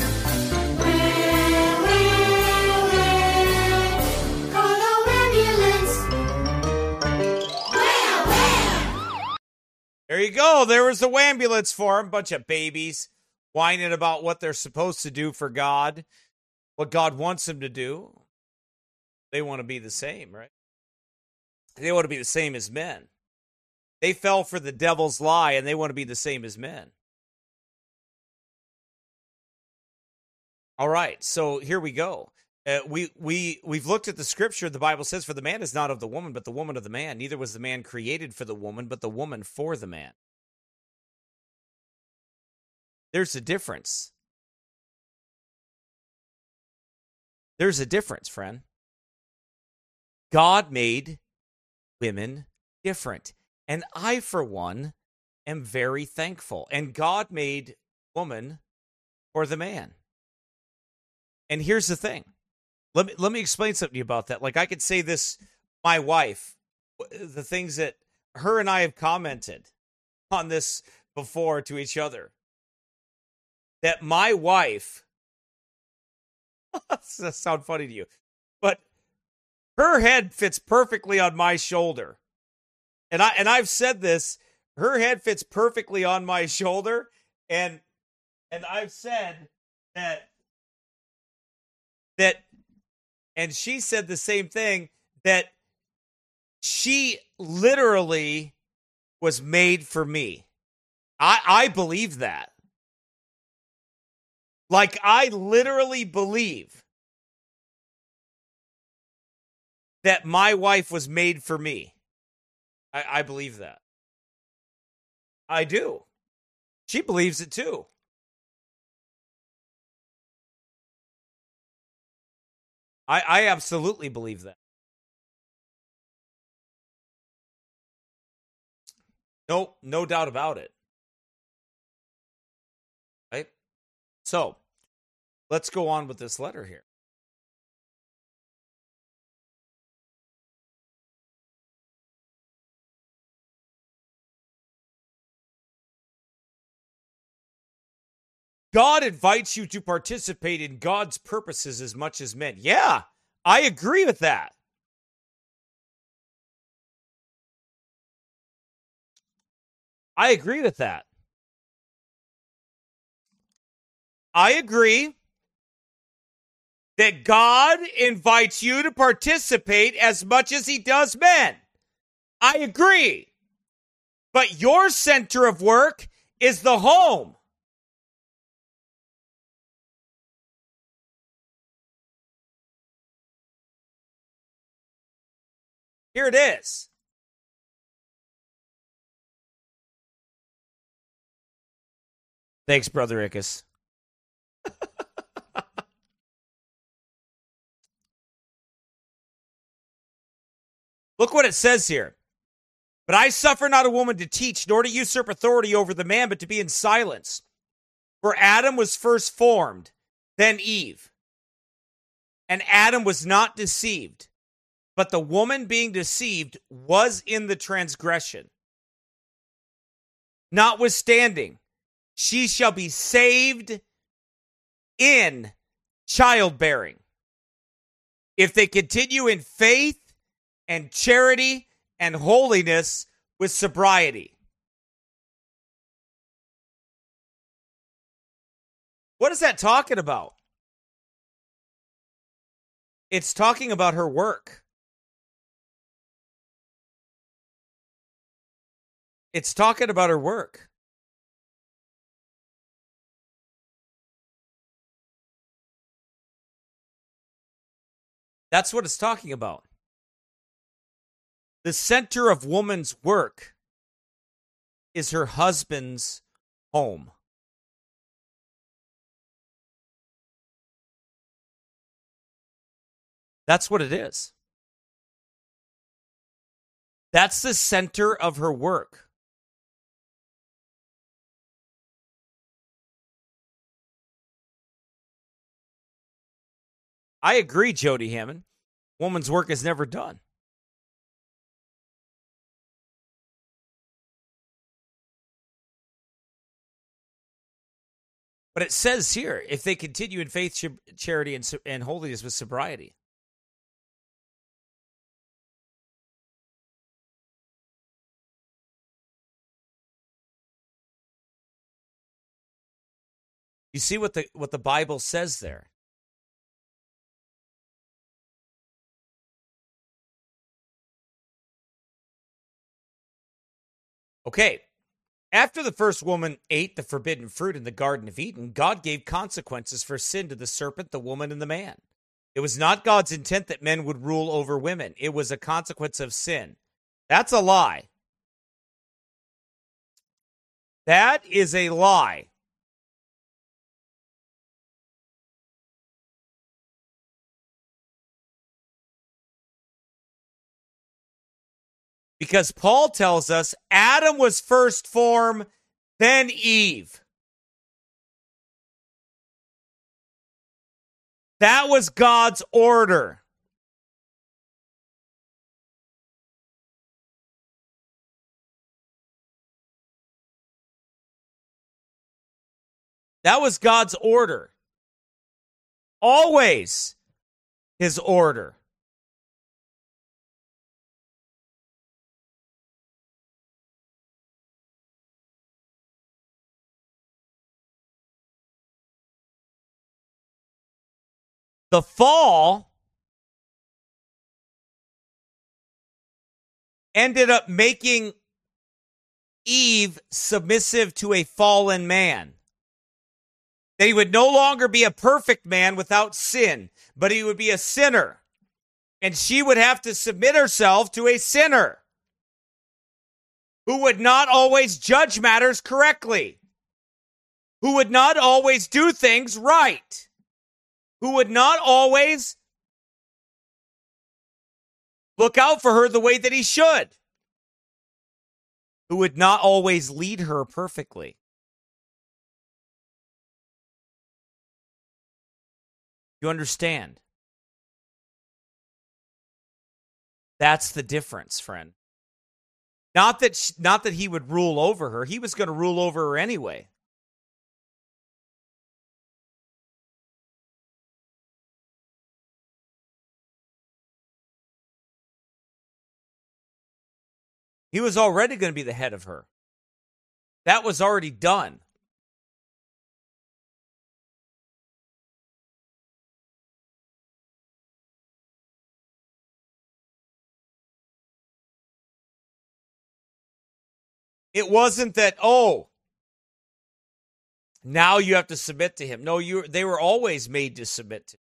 When, call the ambulance. When. There you go. There was the wambulance for him. Bunch of babies whining about what they're supposed to do for God, what God wants them to do. They want to be the same, right? They want to be the same as men. They fell for the devil's lie, and they want to be the same as men. All right, so here we go. We've looked at the scripture. The Bible says, "For the man is not of the woman, but the woman of the man. Neither was the man created for the woman, but the woman for the man." There's a difference. There's a difference, friend. God made women different. And I, for one, am very thankful. And God made woman for the man. And here's the thing. Let me explain something to you about that. Like, I could say this, my wife, the things that her and I have commented on this before to each other. That my wife, this does sound funny to you, but her head fits perfectly on my shoulder. And I've said this, her head fits perfectly on my shoulder, and I've said that and she said the same thing, that she literally was made for me. I believe that. Like, I literally believe that my wife was made for me. I believe that. I do. She believes it too. I absolutely believe that. No doubt about it. Right? So, let's go on with this letter here. God invites you to participate in God's purposes as much as men. Yeah, I agree with that. I agree with that. I agree that God invites you to participate as much as he does men. I agree. But your center of work is the home. Here it is. Thanks, Brother Ickes. Look what it says here. But I suffer not a woman to teach, nor to usurp authority over the man, but to be in silence. For Adam was first formed, then Eve. And Adam was not deceived. But the woman being deceived was in the transgression. Notwithstanding, she shall be saved in childbearing, if they continue in faith and charity and holiness with sobriety. What is that talking about? It's talking about her work. It's talking about her work. That's what it's talking about. The center of woman's work is her husband's home. That's what it is. That's the center of her work. I agree, Jody Hammond. Woman's work is never done. But it says here, if they continue in faith, charity, and holiness with sobriety. You see what the Bible says there. Okay. After the first woman ate the forbidden fruit in the Garden of Eden, God gave consequences for sin to the serpent, the woman, and the man. It was not God's intent that men would rule over women. It was a consequence of sin. That's a lie. That is a lie. Because Paul tells us Adam was first form, then Eve. That was God's order. That was God's order. Always his order. The fall ended up making Eve submissive to a fallen man. That he would no longer be a perfect man without sin, but he would be a sinner. And she would have to submit herself to a sinner who would not always judge matters correctly, who would not always do things right, who would not always look out for her the way that he should, who would not always lead her perfectly. You understand? That's the difference, friend. Not that he would rule over her. He was going to rule over her anyway. He was already going to be the head of her. That was already done. It wasn't that, now you have to submit to him. No, they were always made to submit to him.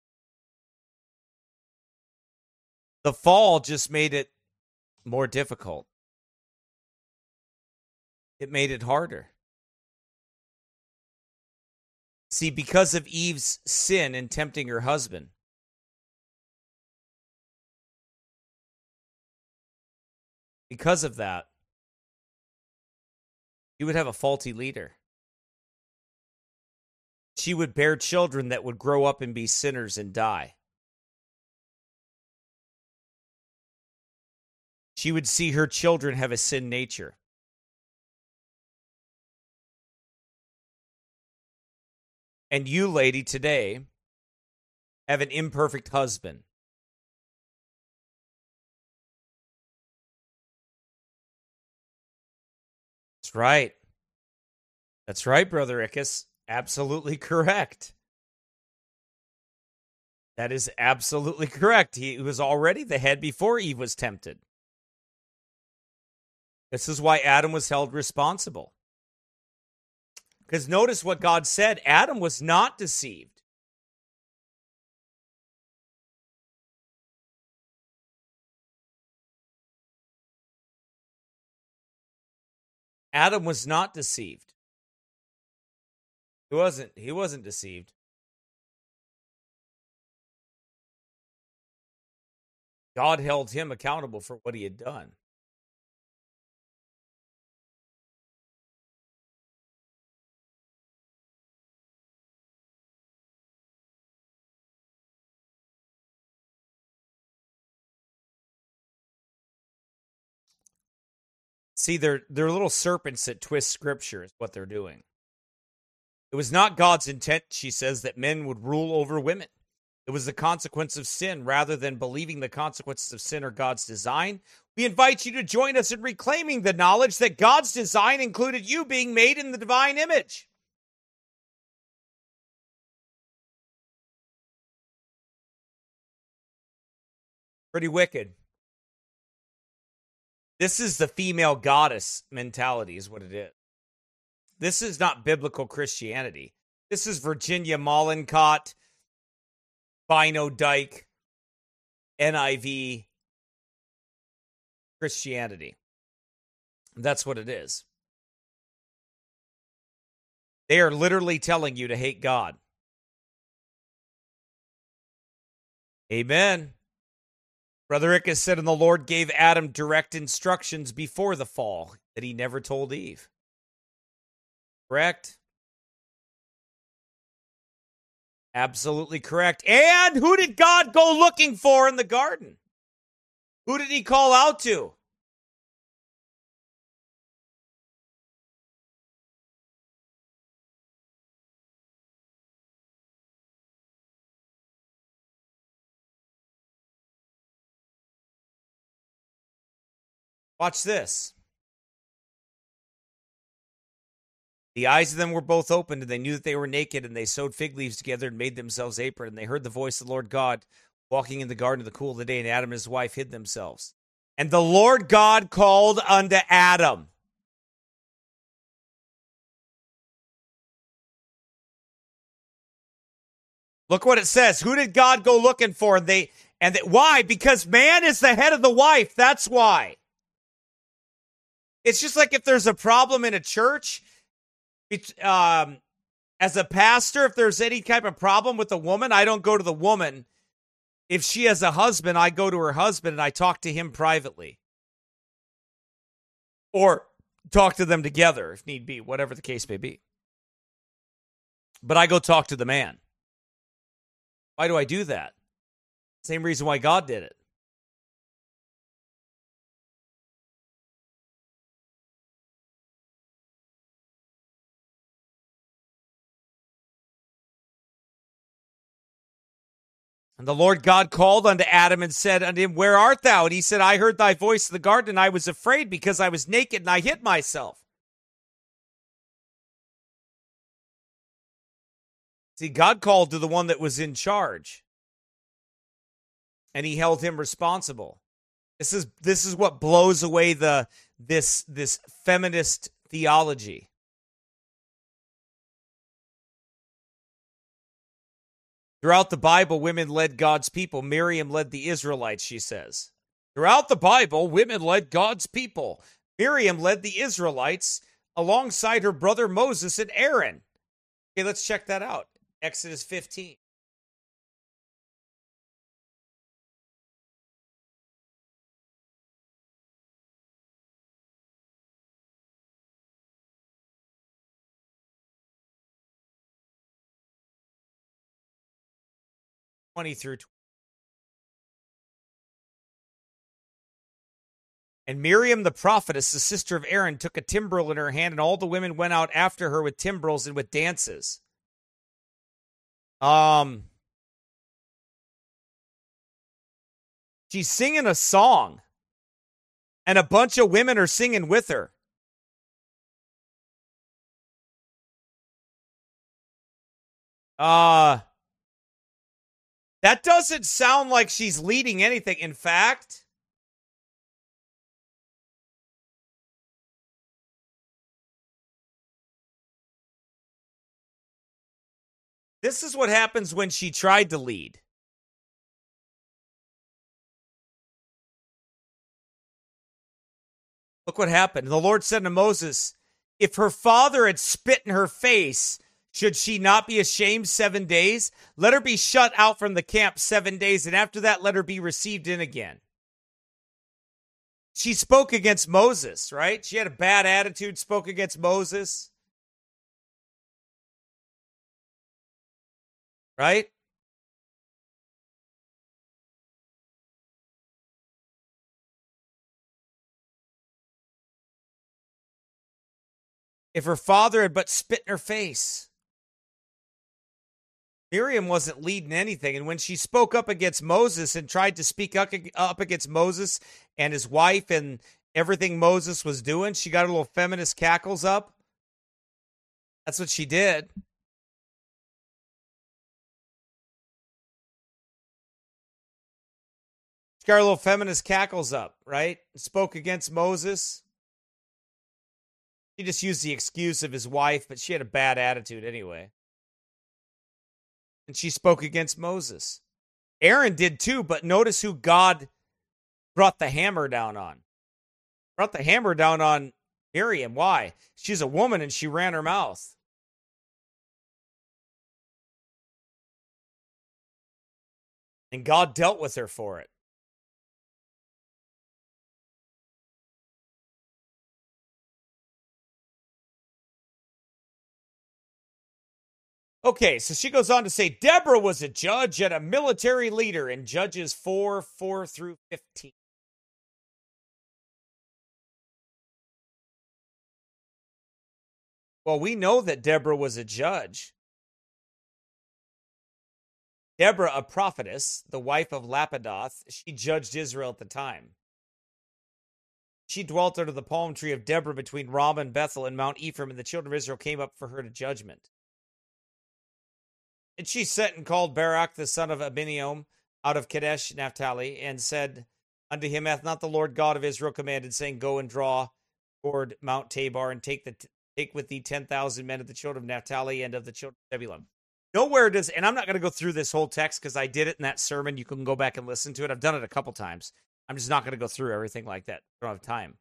The fall just made it more difficult. It made it harder. See, because of Eve's sin in tempting her husband, because of that, you would have a faulty leader. She would bear children that would grow up and be sinners and die. She would see her children have a sin nature. And you, lady, today have an imperfect husband. That's right. That's right, Brother Ickes. absolutely correct. That is absolutely correct. He was already the head before Eve was tempted. This is why Adam was held responsible. Because notice what God said. Adam was not deceived. Adam was not deceived. He wasn't deceived. God held him accountable for what he had done. See, they're little serpents that twist scripture is what they're doing. It was not God's intent, she says, that men would rule over women. It was the consequence of sin. Rather than believing the consequences of sin are God's design, we invite you to join us in reclaiming the knowledge that God's design included you being made in the divine image. Pretty wicked. This is the female goddess mentality is what it is. This is not biblical Christianity. This is Virginia Mollenkott, Bino Dyke, NIV Christianity. That's what it is. They are literally telling you to hate God. Amen. Brother Rick has said, and the Lord gave Adam direct instructions before the fall that he never told Eve. Correct? Absolutely correct. And who did God go looking for in the garden? Who did he call out to? Watch this. The eyes of them were both opened, and they knew that they were naked, and they sewed fig leaves together and made themselves aprons. And they heard the voice of the Lord God walking in the garden in the cool of the day, and Adam and his wife hid themselves. And the Lord God called unto Adam. Look what it says. Who did God go looking for? Why? Because man is the head of the wife. That's why. It's just like if there's a problem in a church, as a pastor, if there's any type of problem with a woman, I don't go to the woman. If she has a husband, I go to her husband and I talk to him privately. Or talk to them together if need be, whatever the case may be. But I go talk to the man. Why do I do that? Same reason why God did it. And the Lord God called unto Adam and said unto him, Where art thou? And he said, I heard thy voice in the garden, and I was afraid because I was naked, and I hid myself. See, God called to the one that was in charge, and he held him responsible. This is what blows away this feminist theology. Throughout the Bible, women led God's people. Miriam led the Israelites, she says. Throughout the Bible, women led God's people. Miriam led the Israelites alongside her brother Moses and Aaron. Okay, let's check that out. Exodus 15. Through 20. And Miriam the prophetess, the sister of Aaron, took a timbrel in her hand, and all the women went out after her with timbrels and with dances. She's singing a song, and a bunch of women are singing with her. That doesn't sound like she's leading anything. In fact, this is what happens when she tried to lead. Look what happened. The Lord said to Moses, if her father had spit in her face, should she not be ashamed 7 days? Let her be shut out from the camp 7 days, and after that, let her be received in again. She spoke against Moses, right? She had a bad attitude, spoke against Moses. Right? If her father had but spit in her face. Miriam wasn't leading anything. And when she spoke up against Moses and tried to speak up against Moses and his wife and everything Moses was doing, she got her little feminist cackles up. That's what she did. She got her little feminist cackles up, right? Spoke against Moses. He just used the excuse of his wife, but she had a bad attitude anyway. And she spoke against Moses. Aaron did too, but notice who God brought the hammer down on. Brought the hammer down on Miriam. Why? She's a woman and she ran her mouth. And God dealt with her for it. Okay, so she goes on to say, Deborah was a judge and a military leader in Judges 4 through 15. Well, we know that Deborah was a judge. Deborah, a prophetess, the wife of Lapidoth, she judged Israel at the time. She dwelt under the palm tree of Deborah between Ramah and Bethel and Mount Ephraim, and the children of Israel came up for her to judgment. And she sent and called Barak the son of Abinoam out of Kadesh Naphtali, and said unto him, hath not the Lord God of Israel commanded, saying, go and draw toward Mount Tabor, and take with thee 10,000 men of the children of Naphtali and of the children of Zebulun. Nowhere does, and I'm not going to go through this whole text because I did it in that sermon. You can go back and listen to it. I've done it a couple times. I'm just not going to go through everything like that. I don't have time.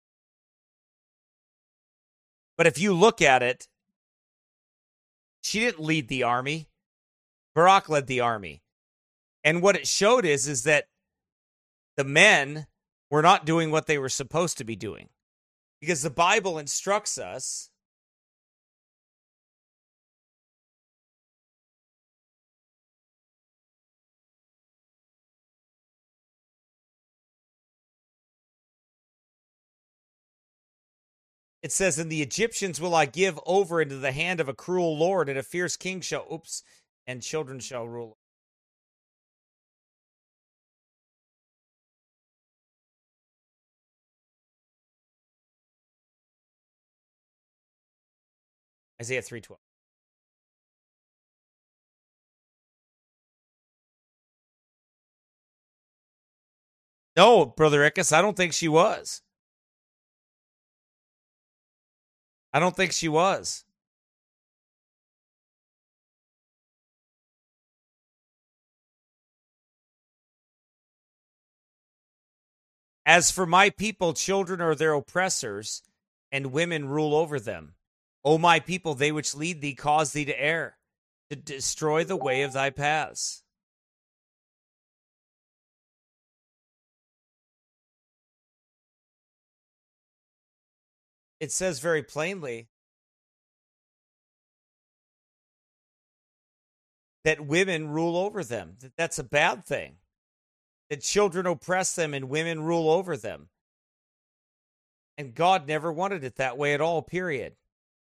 But if you look at it, she didn't lead the army. Barak led the army. And what it showed is that the men were not doing what they were supposed to be doing. Because the Bible instructs us it says, and the Egyptians will I give over into the hand of a cruel lord, and a fierce king shall, and children shall rule. Isaiah 3:12. No, Brother Ickes, I don't think she was. I don't think she was. As for my people, children are their oppressors, and women rule over them. O my people, they which lead thee cause thee to err, to destroy the way of thy paths. It says very plainly that women rule over them. That's a bad thing. That children oppress them and women rule over them. And God never wanted it that way at all, period.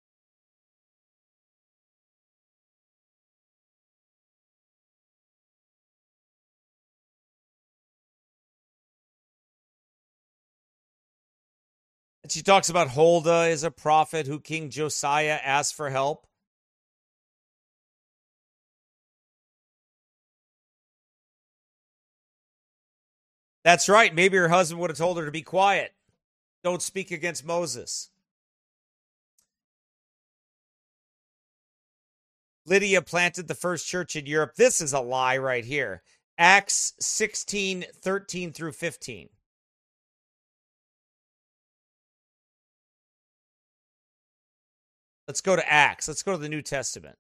And she talks about Huldah is a prophet who King Josiah asked for help. That's right. Maybe her husband would have told her to be quiet. Don't speak against Moses. Lydia planted the first church in Europe. This is a lie right here. Acts 16:13 through 15. Let's go to Acts. Let's go to the New Testament.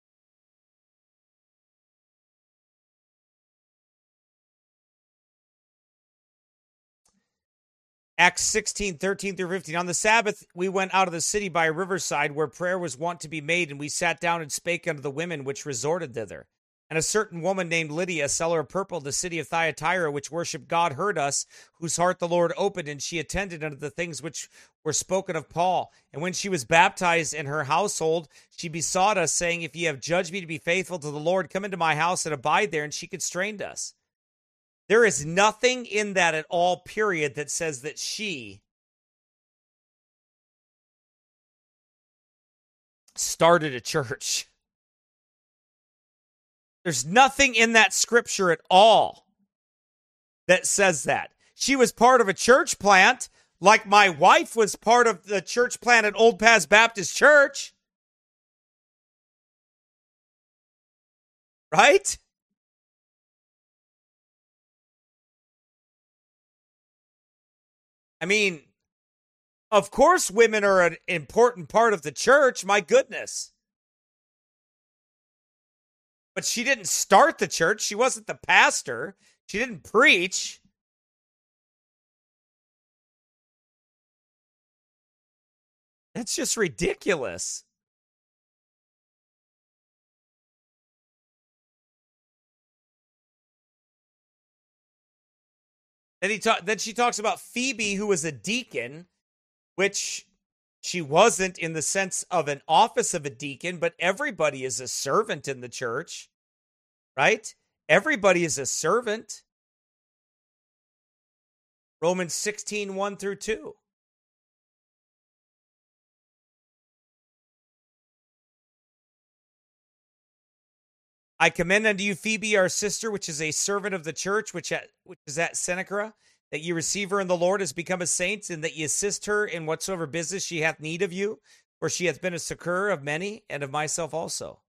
Acts 16:13 through 15. On the Sabbath, we went out of the city by a riverside where prayer was wont to be made, and we sat down and spake unto the women which resorted thither. And a certain woman named Lydia, a seller of purple, the city of Thyatira, which worshipped God, heard us, whose heart the Lord opened, and she attended unto the things which were spoken of Paul. And when she was baptized in her household, she besought us, saying, If ye have judged me to be faithful to the Lord, come into my house and abide there. And she constrained us. There is nothing in that at all, period, that says that she started a church. There's nothing in that scripture at all that says that. She was part of a church plant, like my wife was part of the church plant at Old Paths Baptist Church. Right? I mean, of course women are an important part of the church, my goodness. But she didn't start the church. She wasn't the pastor. She didn't preach. That's just ridiculous. Then she talks about Phoebe, who was a deacon, which she wasn't in the sense of an office of a deacon, but everybody is a servant in the church, right? Everybody is a servant. Romans 16:1 through 2. I commend unto you Phoebe, our sister, which is a servant of the church, which is at Cenchrea, that ye receive her in the Lord as become a saint, and that ye assist her in whatsoever business she hath need of you, for she hath been a succor of many, and of myself also.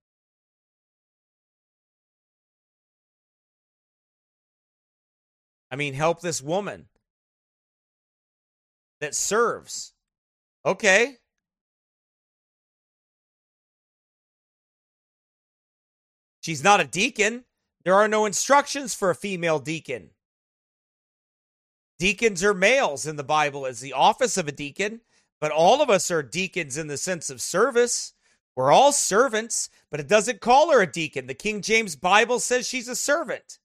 I mean, help this woman that serves. Okay. She's not a deacon. There are no instructions for a female deacon. Deacons are males in the Bible as the office of a deacon, but all of us are deacons in the sense of service. We're all servants, but it doesn't call her a deacon. The King James Bible says she's a servant.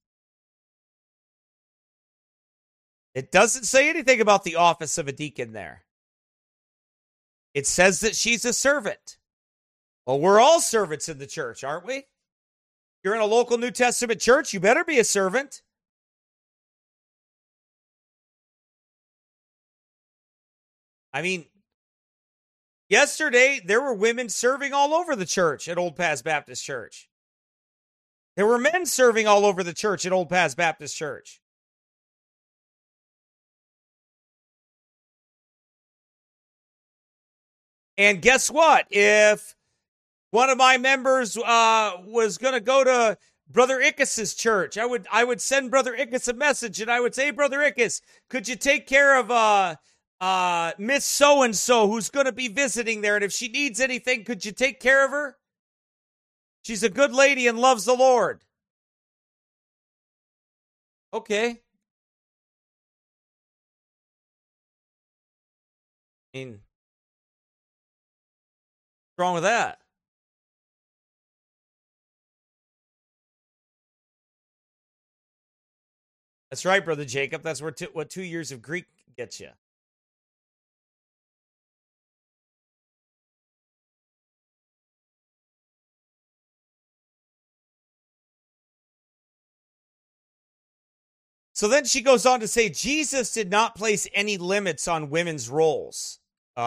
It doesn't say anything about the office of a deacon there. It says that she's a servant. Well, we're all servants in the church, aren't we? You're in a local New Testament church, you better be a servant. I mean, yesterday there were women serving all over the church at Old Paths Baptist Church. There were men serving all over the church at Old Paths Baptist Church. And guess what? If one of my members was going to go to Brother Ickes's church, I would send Brother Ickes a message, and I would say, hey, Brother Ickes, could you take care of Miss So-and-so who's going to be visiting there? And if she needs anything, could you take care of her? She's a good lady and loves the Lord. Okay. I mean, what's wrong with that? That's right, Brother Jacob. That's what 2 years of Greek gets you. So then she goes on to say, Jesus did not place any limits on women's roles.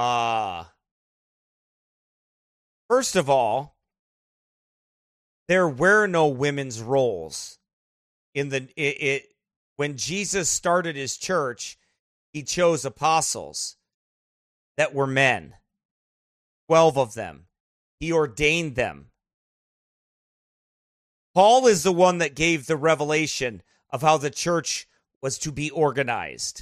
First of all, there were no women's roles in When Jesus started his church, he chose apostles that were men, 12 of them. He ordained them. Paul is the one that gave the revelation of how the church was to be organized.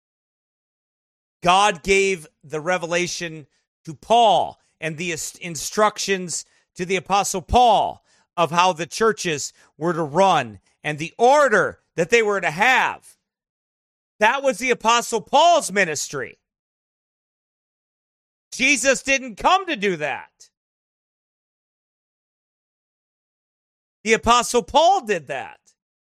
God gave the revelation to Paul and the instructions to the Apostle Paul of how the churches were to run and the order that they were to have. That was the Apostle Paul's ministry. Jesus didn't come to do that. The Apostle Paul did that.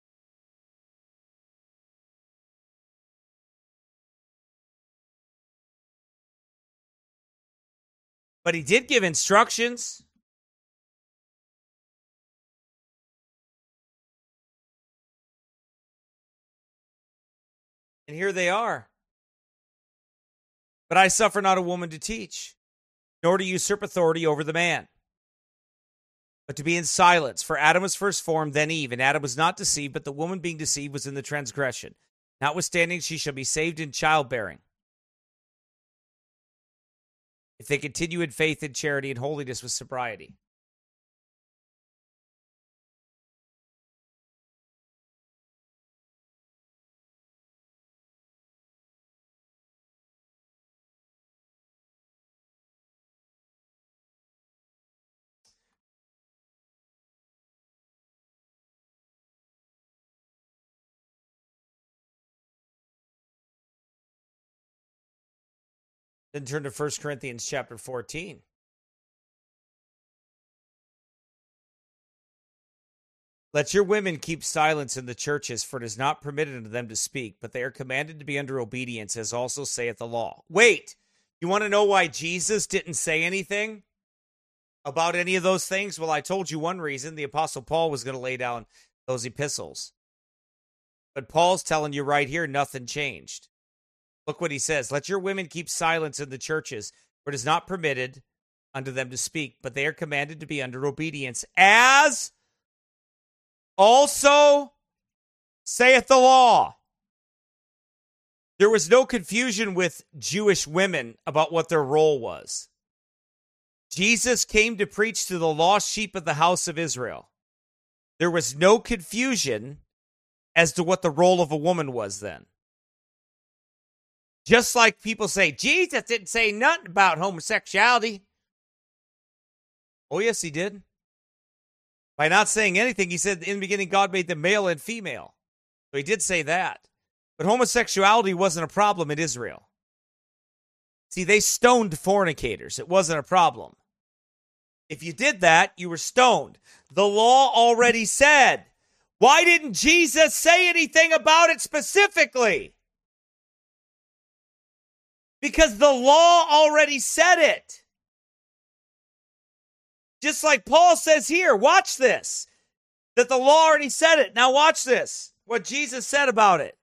But he did give instructions. And here they are. But I suffer not a woman to teach, nor to usurp authority over the man, but to be in silence. For Adam was first formed, then Eve. And Adam was not deceived, but the woman being deceived was in the transgression. Notwithstanding, she shall be saved in childbearing, if they continue in faith and charity and holiness with sobriety. Then turn to 1 Corinthians chapter 14. Let your women keep silence in the churches, for it is not permitted unto them to speak, but they are commanded to be under obedience, as also saith the law. Wait, you want to know why Jesus didn't say anything about any of those things? Well, I told you one reason. The Apostle Paul was going to lay down those epistles. But Paul's telling you right here, nothing changed. Look what he says. Let your women keep silence in the churches, for it is not permitted unto them to speak, but they are commanded to be under obedience, as also saith the law. There was no confusion with Jewish women about what their role was. Jesus came to preach to the lost sheep of the house of Israel. There was no confusion as to what the role of a woman was then. Just like people say, Jesus didn't say nothing about homosexuality. Oh, yes, he did. By not saying anything, he said in the beginning God made them male and female. So he did say that. But homosexuality wasn't a problem in Israel. See, they stoned fornicators. It wasn't a problem. If you did that, you were stoned. The law already said. Why didn't Jesus say anything about it specifically? Because the law already said it. Just like Paul says here, watch this. That the law already said it. Now watch this. What Jesus said about it.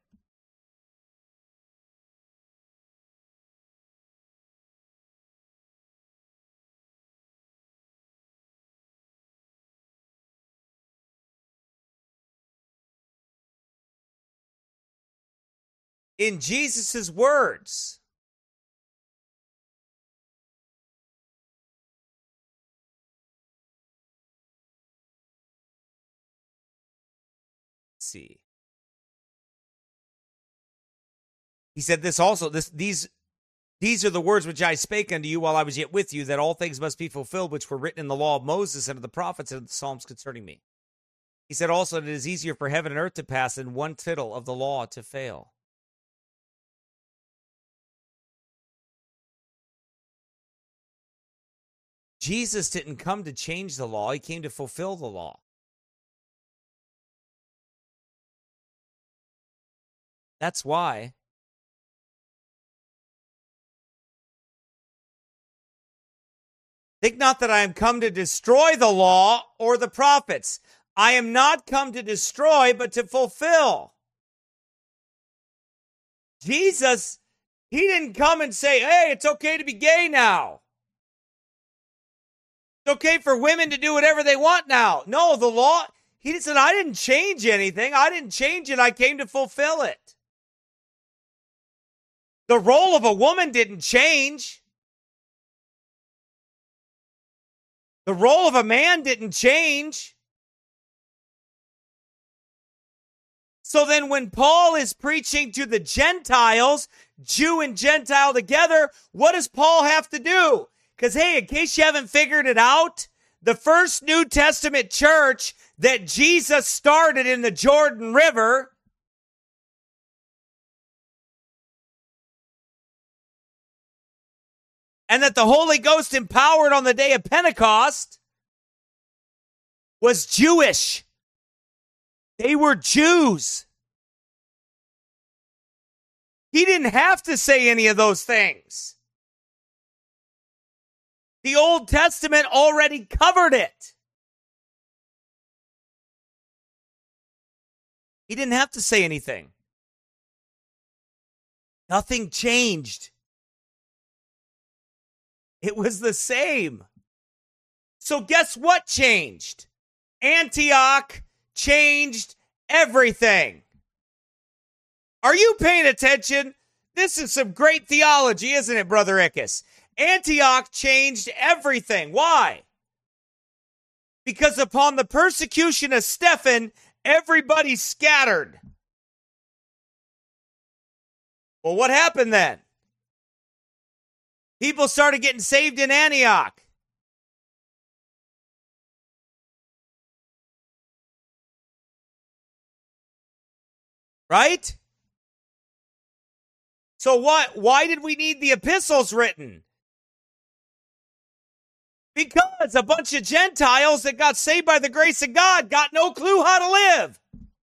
In Jesus' words. See. He said this also, these are the words which I spake unto you while I was yet with you, that all things must be fulfilled which were written in the law of Moses and of the prophets and of the Psalms concerning me. He said also that it is easier for heaven and earth to pass than one tittle of the law to fail. Jesus didn't come to change the law, he came to fulfill the law. That's why think not that I am come to destroy the law or the prophets. I am not come to destroy, but to fulfill. Jesus, he didn't come and say, hey, it's okay to be gay now. It's okay for women to do whatever they want now. No, the law, He said, I didn't change anything. I didn't change it. I came to fulfill it. The role of a woman didn't change. The role of a man didn't change. So then when Paul is preaching to the Gentiles, Jew and Gentile together, what does Paul have to do? Because, hey, in case you haven't figured it out, the first New Testament church that Jesus started in the Jordan River and that the Holy Ghost empowered on the day of Pentecost was Jewish. They were Jews. He didn't have to say any of those things. The Old Testament already covered it. He didn't have to say anything. Nothing changed. It was the same. So guess what changed? Antioch changed everything. Are you paying attention? This is some great theology, isn't it, Brother Ickes? Antioch changed everything. Why? Because upon the persecution of Stephen, everybody scattered. Well, what happened then? People started getting saved in Antioch. Right? So what? Why did we need the epistles written? Because a bunch of Gentiles that got saved by the grace of God got no clue how to live.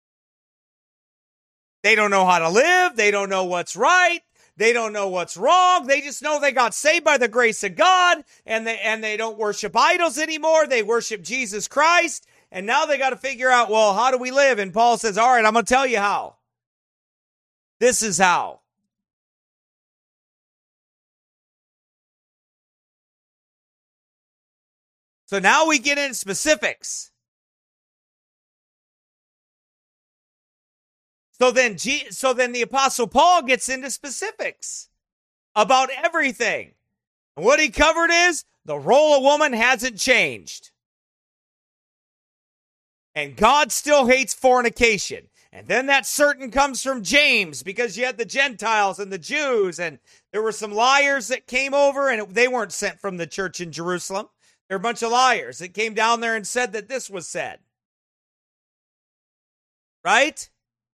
They don't know how to live. They don't know what's right. They don't know what's wrong. They just know they got saved by the grace of God, and they don't worship idols anymore. They worship Jesus Christ, and now they got to figure out, well, how do we live? And Paul says, all right, I'm going to tell you how. This is how. So now we get into specifics. So then the Apostle Paul gets into specifics about everything. And what he covered is the role of woman hasn't changed. And God still hates fornication. And then that certain comes from James, because you had the Gentiles and the Jews, and there were some liars that came over, and they weren't sent from the church in Jerusalem. They're a bunch of liars that came down there and said that this was said. Right?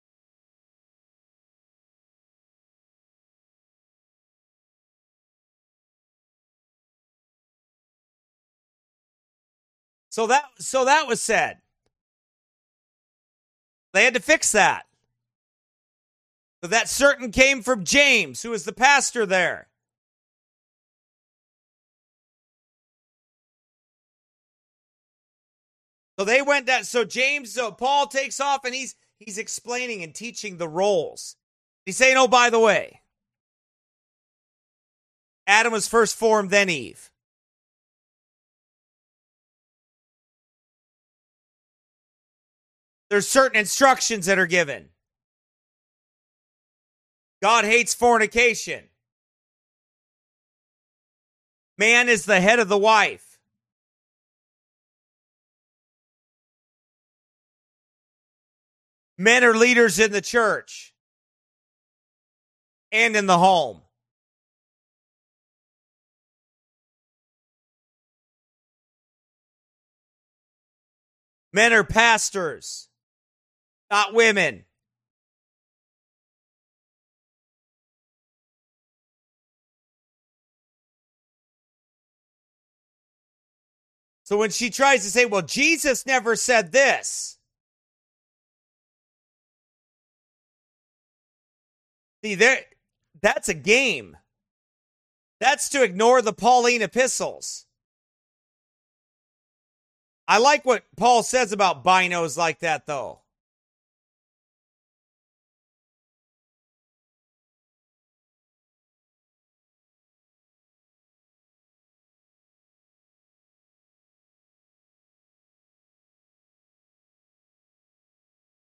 So that was said. They had to fix that. So that certain came from James, who was the pastor there. So they went that. So Paul takes off and he's explaining and teaching the roles. He's saying, oh, by the way, Adam was first formed, then Eve. There's certain instructions that are given. God hates fornication. Man is the head of the wife. Men are leaders in the church and in the home. Men are pastors, not women. So when she tries to say, well, Jesus never said this. See, that's a game. That's to ignore the Pauline epistles. I like what Paul says about binos like that, though.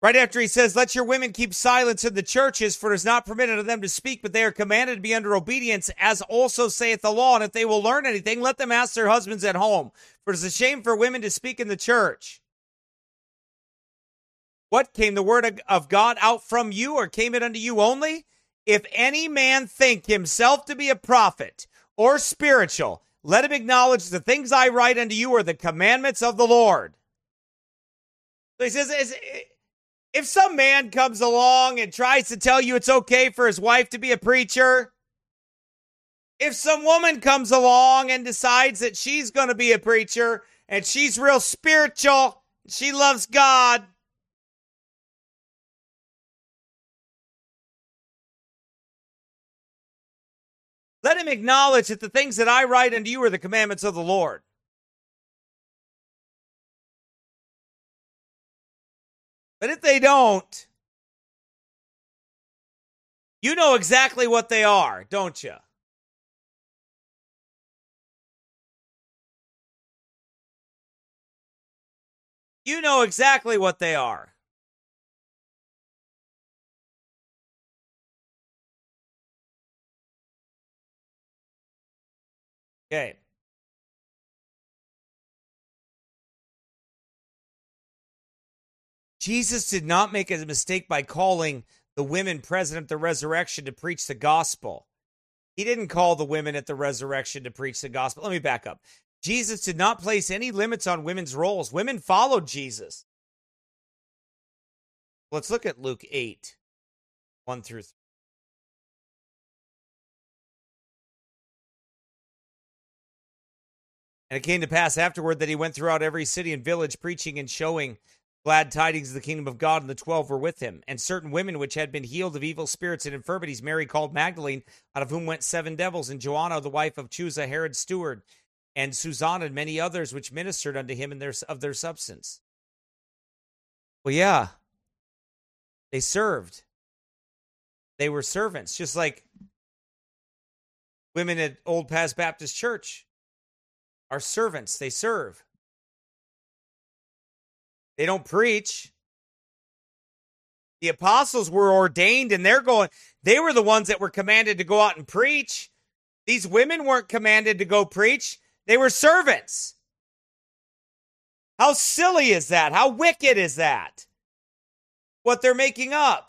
Right after he says, let your women keep silence in the churches, for it is not permitted of them to speak, but they are commanded to be under obedience, as also saith the law. And if they will learn anything, let them ask their husbands at home. For it is a shame for women to speak in the church. What, came the word of God out from you, or came it unto you only? If any man think himself to be a prophet or spiritual, let him acknowledge the things I write unto you are the commandments of the Lord. So he says, if some man comes along and tries to tell you it's okay for his wife to be a preacher, if some woman comes along and decides that she's going to be a preacher and she's real spiritual, she loves God, let him acknowledge that the things that I write unto you are the commandments of the Lord. But if they don't, you know exactly what they are, don't you? You know exactly what they are. Okay. Jesus did not make a mistake by calling the women present at the resurrection to preach the gospel. He didn't call the women at the resurrection to preach the gospel. Let me back up. Jesus did not place any limits on women's roles. Women followed Jesus. Let's look at Luke 8, 1 through 3. And it came to pass afterward that he went throughout every city and village, preaching and showing glad tidings of the kingdom of God, and the 12 were with him. And certain women which had been healed of evil spirits and infirmities, Mary called Magdalene, out of whom went 7 devils, and Joanna, the wife of Chuza, Herod's steward, and Susanna, and many others which ministered unto him of their substance. Well, yeah, they served. They were servants, just like women at Old Paths Baptist Church are servants. They serve. They don't preach. The apostles were ordained, and they were the ones that were commanded to go out and preach. These women weren't commanded to go preach. They were servants. How silly is that? How wicked is that? What they're making up.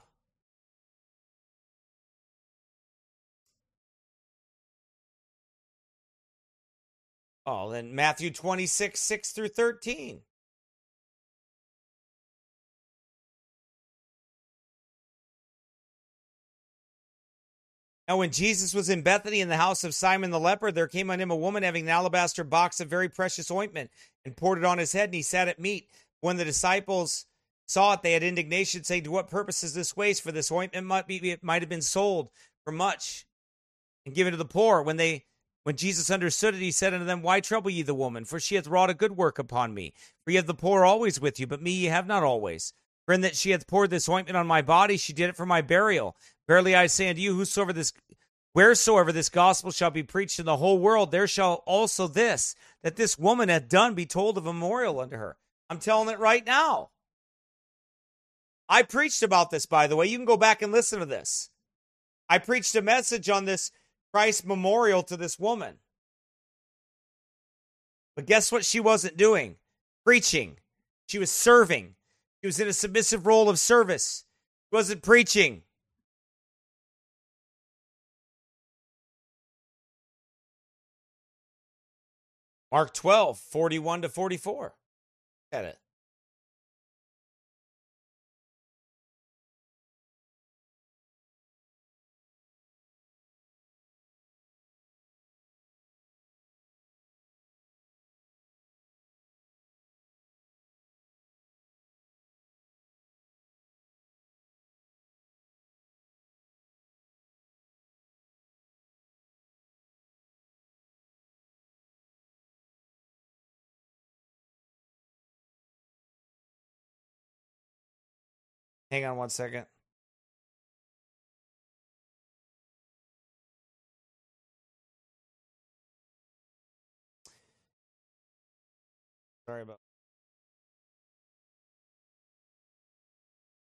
Oh, then Matthew 26, 6 through 13. Now, when Jesus was in Bethany in the house of Simon the leper, there came on him a woman having an alabaster box of very precious ointment, and poured it on his head, and he sat at meat. When the disciples saw it, they had indignation, saying, to what purpose is this waste? For this ointment might have been sold for much and given to the poor. When Jesus understood it, he said unto them, why trouble ye the woman? For she hath wrought a good work upon me. For ye have the poor always with you, but me ye have not always. For in that she hath poured this ointment on my body, she did it for my burial. Verily I say unto you, wheresoever this gospel shall be preached in the whole world, there shall also this, that this woman hath done, be told of a memorial unto her. I'm telling it right now. I preached about this, by the way. You can go back and listen to this. I preached a message on this Christ memorial to this woman. But guess what she wasn't doing? Preaching. She was serving. She was in a submissive role of service. She wasn't preaching. Mark 12, 41 to 44. Look at it. Hang on one second. Sorry about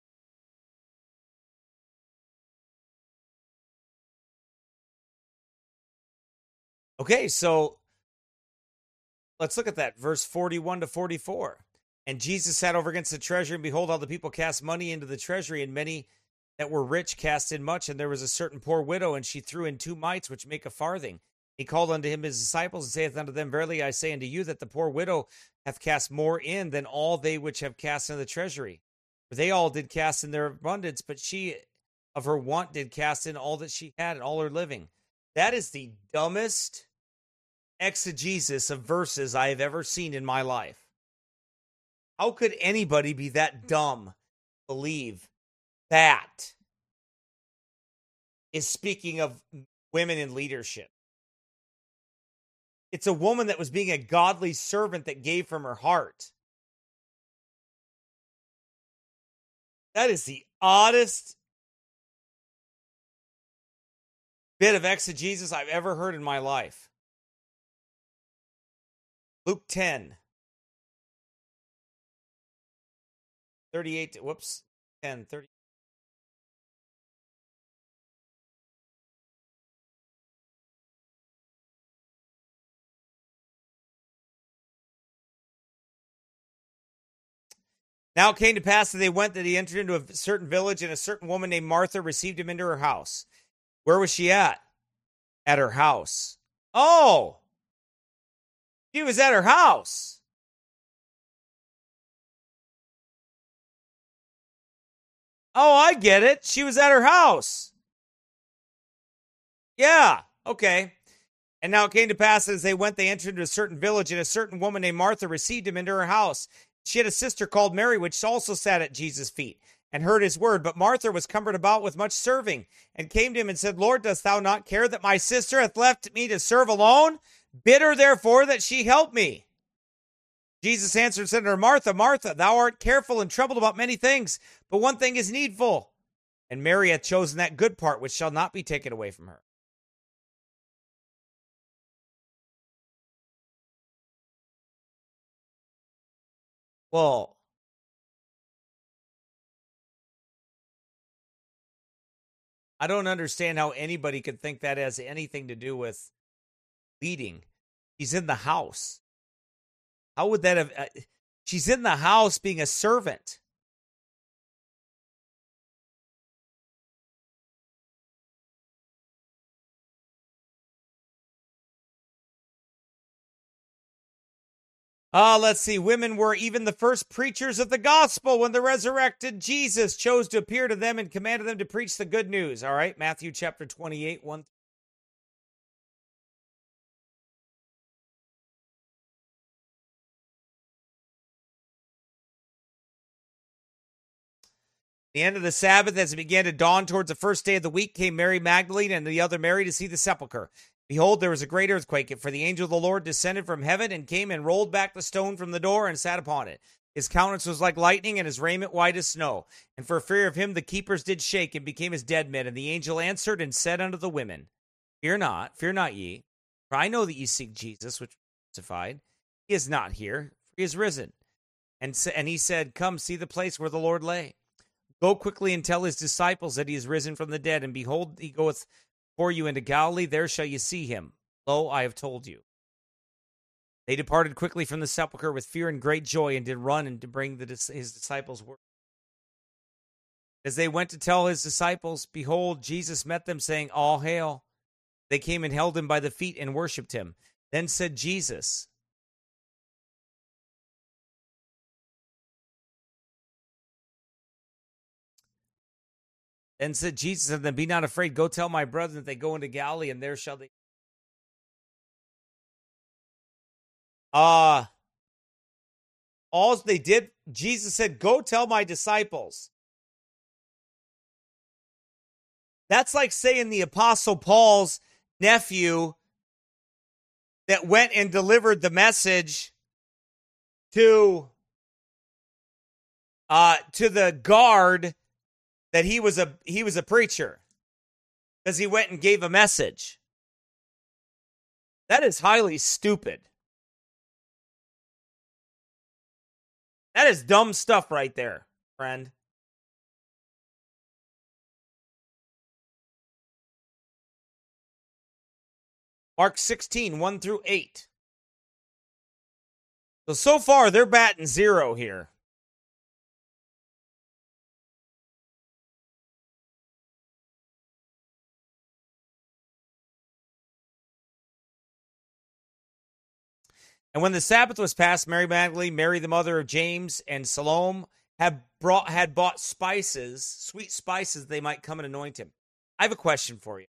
Okay, so let's look at that. Verse 41 to 44. And Jesus sat over against the treasury, and behold, all the people cast money into the treasury, and many that were rich cast in much. And there was a certain poor widow, and she threw in 2 mites, which make a farthing. He called unto him his disciples, and saith unto them, Verily I say unto you, that the poor widow hath cast more in than all they which have cast into the treasury. For they all did cast in their abundance, but she of her want did cast in all that she had, and all her living. That is the dumbest exegesis of verses I have ever seen in my life. How could anybody be that dumb, believe that is speaking of women in leadership? It's a woman that was being a godly servant that gave from her heart. That is the oddest bit of exegesis I've ever heard in my life. Luke 10. 38, 10, 30. Now it came to pass that they went, that he entered into a certain village, and a certain woman named Martha received him into her house. Where was she at? At her house. Oh, she was at her house. Oh, I get it. She was at her house. Yeah, okay. And now it came to pass that as they went, they entered into a certain village, and a certain woman named Martha received him into her house. She had a sister called Mary, which also sat at Jesus' feet and heard his word. But Martha was cumbered about with much serving, and came to him and said, Lord, dost thou not care that my sister hath left me to serve alone? Bid her therefore that she help me. Jesus answered and said to her, Martha, Martha, thou art careful and troubled about many things, but one thing is needful. And Mary hath chosen that good part, which shall not be taken away from her. Well, I don't understand how anybody could think that has anything to do with leading. She's in the house. How would that have... she's in the house being a servant. Let's see. Women were even the first preachers of the gospel when the resurrected Jesus chose to appear to them and commanded them to preach the good news. All right, Matthew chapter 28, 1. The end of the Sabbath, as it began to dawn towards the first day of the week, came Mary Magdalene and the other Mary to see the sepulchre. Behold, there was a great earthquake, for the angel of the Lord descended from heaven and came and rolled back the stone from the door and sat upon it. His countenance was like lightning, and his raiment white as snow. And for fear of him the keepers did shake, and became as dead men. And the angel answered and said unto the women, fear not ye, for I know that ye seek Jesus, which was crucified. He is not here, for he is risen. And he said, come, see the place where the Lord lay. Go quickly and tell his disciples that he is risen from the dead, and behold, he goeth for you into Galilee, there shall you see him. Lo, I have told you. They departed quickly from the sepulchre with fear and great joy, and did run and to bring his disciples word. As they went to tell his disciples, behold, Jesus met them, saying, all hail. They came and held him by the feet and worshipped him. Then said Jesus, unto them, be not afraid. Go tell my brethren that they go into Galilee, and there shall they. All they did, Jesus said, go tell my disciples. That's like saying the Apostle Paul's nephew that went and delivered the message to the guard that he was a preacher because he went and gave a message. That is highly stupid. That is dumb stuff right there, friend. Mark 16, 1 through 8. So far, they're batting zero here. And when the Sabbath was past, Mary Magdalene, Mary the mother of James, and Salome had bought spices, sweet spices, they might come and anoint him. I have a question for you.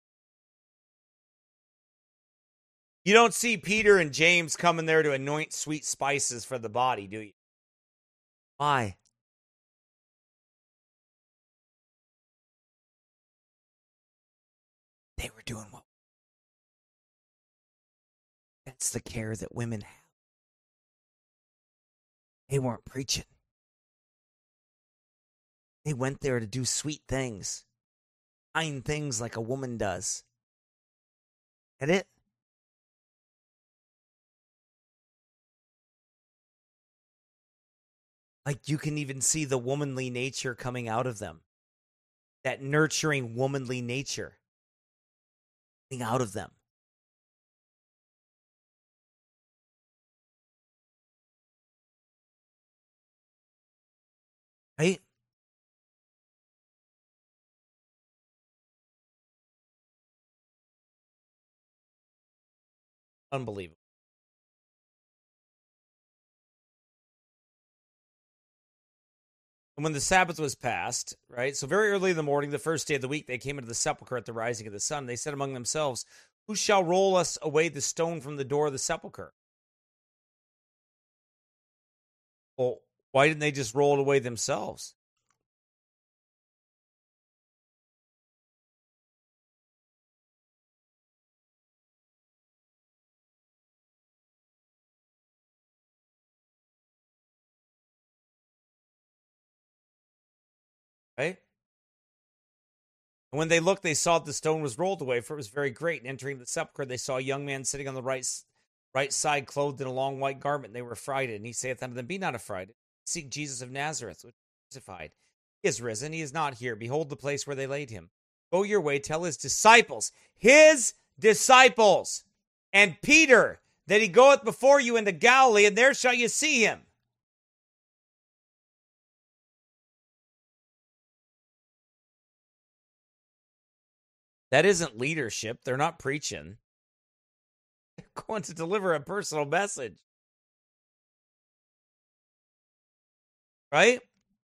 You don't see Peter and James coming there to anoint sweet spices for the body, do you? Why? They were doing what? That's the care that women have. They weren't preaching. They went there to do sweet things. Kind things like a woman does. Get it? Like you can even see the womanly nature coming out of them. That nurturing womanly nature coming out of them. Right? Unbelievable. And when the Sabbath was past, right? So very early in the morning, the first day of the week, they came into the sepulchre at the rising of the sun. They said among themselves, "Who shall roll us away the stone from the door of the sepulchre?" Well, why didn't they just roll it away themselves? Right? And when they looked, they saw that the stone was rolled away, for it was very great. And entering the sepulchre, they saw a young man sitting on the right side, clothed in a long white garment. And they were affrighted. And he saith unto them, "Be not affrighted. Seek Jesus of Nazareth, which was crucified. He is risen. He is not here. Behold the place where they laid him. Go your way. Tell his disciples, and Peter, that he goeth before you into Galilee, and there shall you see him." That isn't leadership. They're not preaching. They're going to deliver a personal message. Right?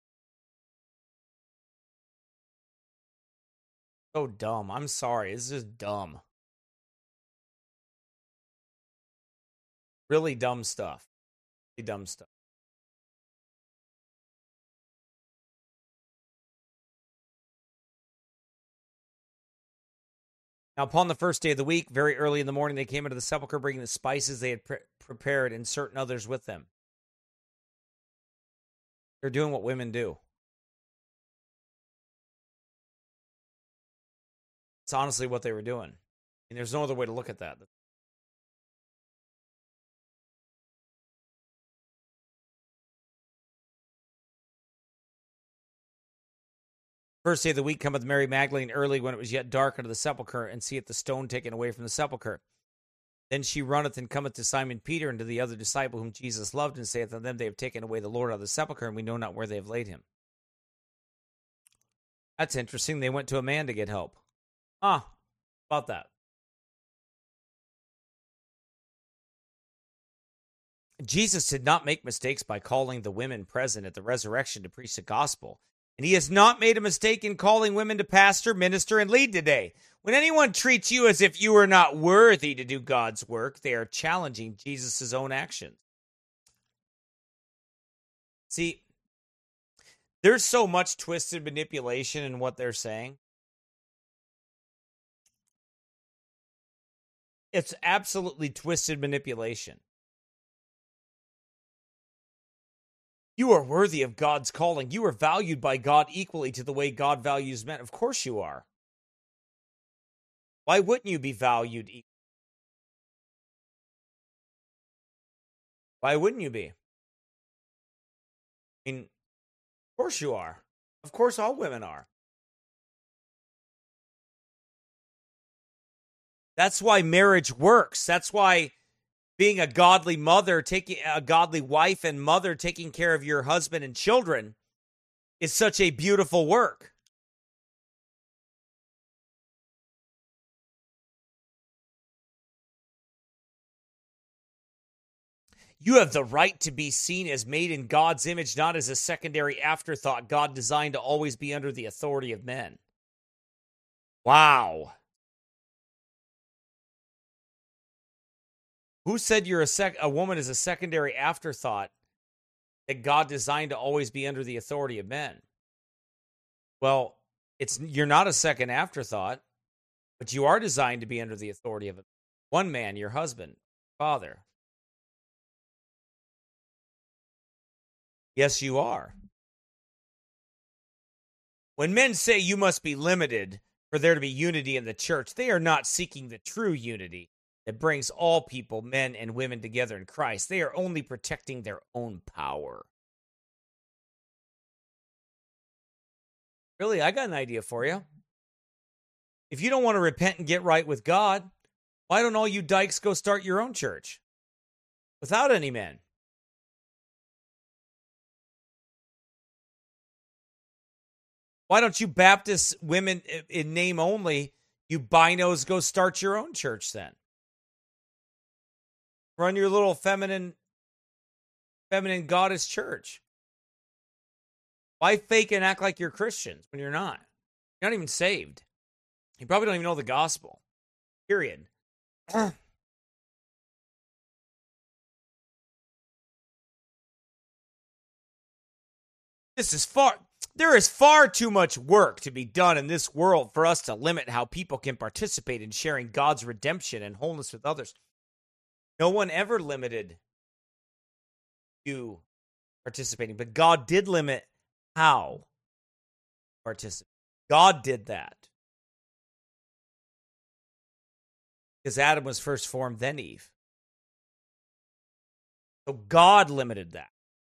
So dumb. I'm sorry. This is dumb. Really dumb stuff. Really dumb stuff. Now, upon the first day of the week, very early in the morning, they came into the sepulchre, bringing the spices they had prepared, and certain others with them. They're doing what women do. It's honestly what they were doing. And there's no other way to look at that. First day of the week cometh Mary Magdalene early, when it was yet dark, unto the sepulchre, and seeth the stone taken away from the sepulchre. Then she runneth and cometh to Simon Peter and to the other disciple whom Jesus loved, and saith unto them, They have taken away the Lord out of the sepulchre, and we know not where they have laid him. That's interesting. They went to a man to get help. About that. Jesus did not make mistakes by calling the women present at the resurrection to preach the gospel. And he has not made a mistake in calling women to pastor, minister, and lead today. When anyone treats you as if you are not worthy to do God's work, they are challenging Jesus' own actions. See, there's so much twisted manipulation in what they're saying. It's absolutely twisted manipulation. You are worthy of God's calling. You are valued by God equally to the way God values men. Of course you are. Why wouldn't you be valued equally? Why wouldn't you be? I mean, of course you are. Of course all women are. That's why marriage works. That's why being a godly mother, taking a godly wife and mother, taking care of your husband and children is such a beautiful work. You have the right to be seen as made in God's image, not as a secondary afterthought God designed to always be under the authority of men. Wow. Who said you're a woman is a secondary afterthought that God designed to always be under the authority of men? Well, you're not a second afterthought, but you are designed to be under the authority of one man, your husband, father. Yes, you are. When men say you must be limited for there to be unity in the church, they are not seeking the true unity that brings all people, men and women, together in Christ. They are only protecting their own power. Really, I got an idea for you. If you don't want to repent and get right with God, why don't all you dykes go start your own church without any men? Why don't you Baptist women in name only, you binos, go start your own church then? Run your little feminine goddess church. Why fake and act like you're Christians when you're not? You're not even saved. You probably don't even know the gospel. Period. There is far too much work to be done in this world for us to limit how people can participate in sharing God's redemption and wholeness with others. No one ever limited you participating, but God did limit how participate. God did that. Because Adam was first formed, then Eve. So God limited that.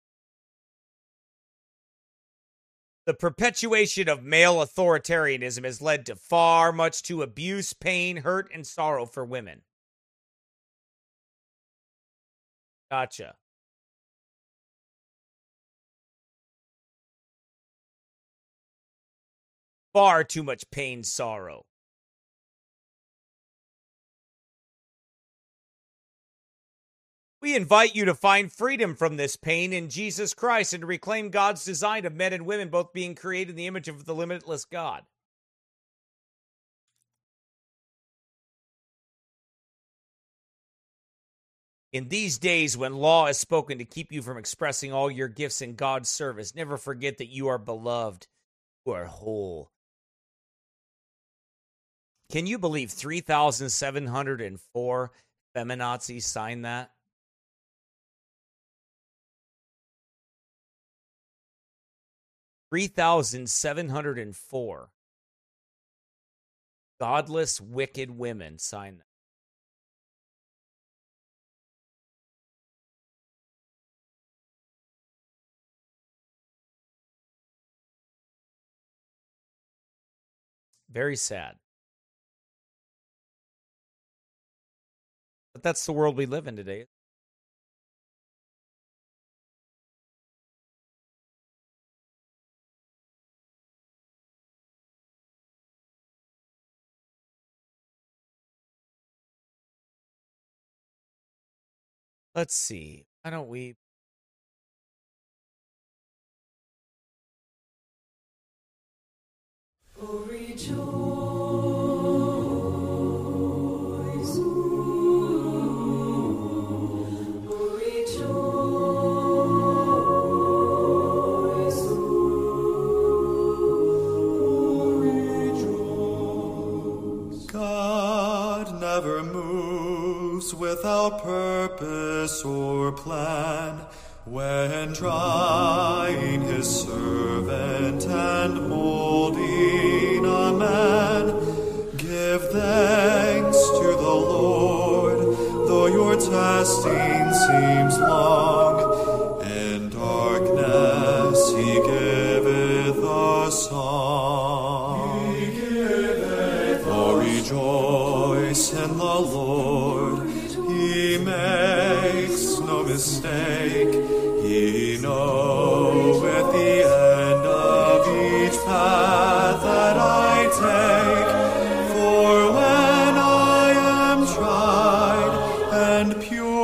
The perpetuation of male authoritarianism has led to far much to abuse, pain, hurt, and sorrow for women. Gotcha. Far too much pain, sorrow. We invite you to find freedom from this pain in Jesus Christ and to reclaim God's design of men and women both being created in the image of the limitless God. In these days when law is spoken to keep you from expressing all your gifts in God's service, never forget that you are beloved, you are whole. Can you believe 3,704 feminazis signed that? 3,704 godless, wicked women signed that. Very sad. But that's the world we live in today. Let's see. Why don't we... Oh, rejoice. Oh, rejoice. God never moves without purpose or plan. When trying his servant and molding a man, give thanks to the Lord, though your testing seems long. In darkness he giveth a song. Oh, rejoice in the no mistake. He knoweth the end of each path that I take. For when I am tried and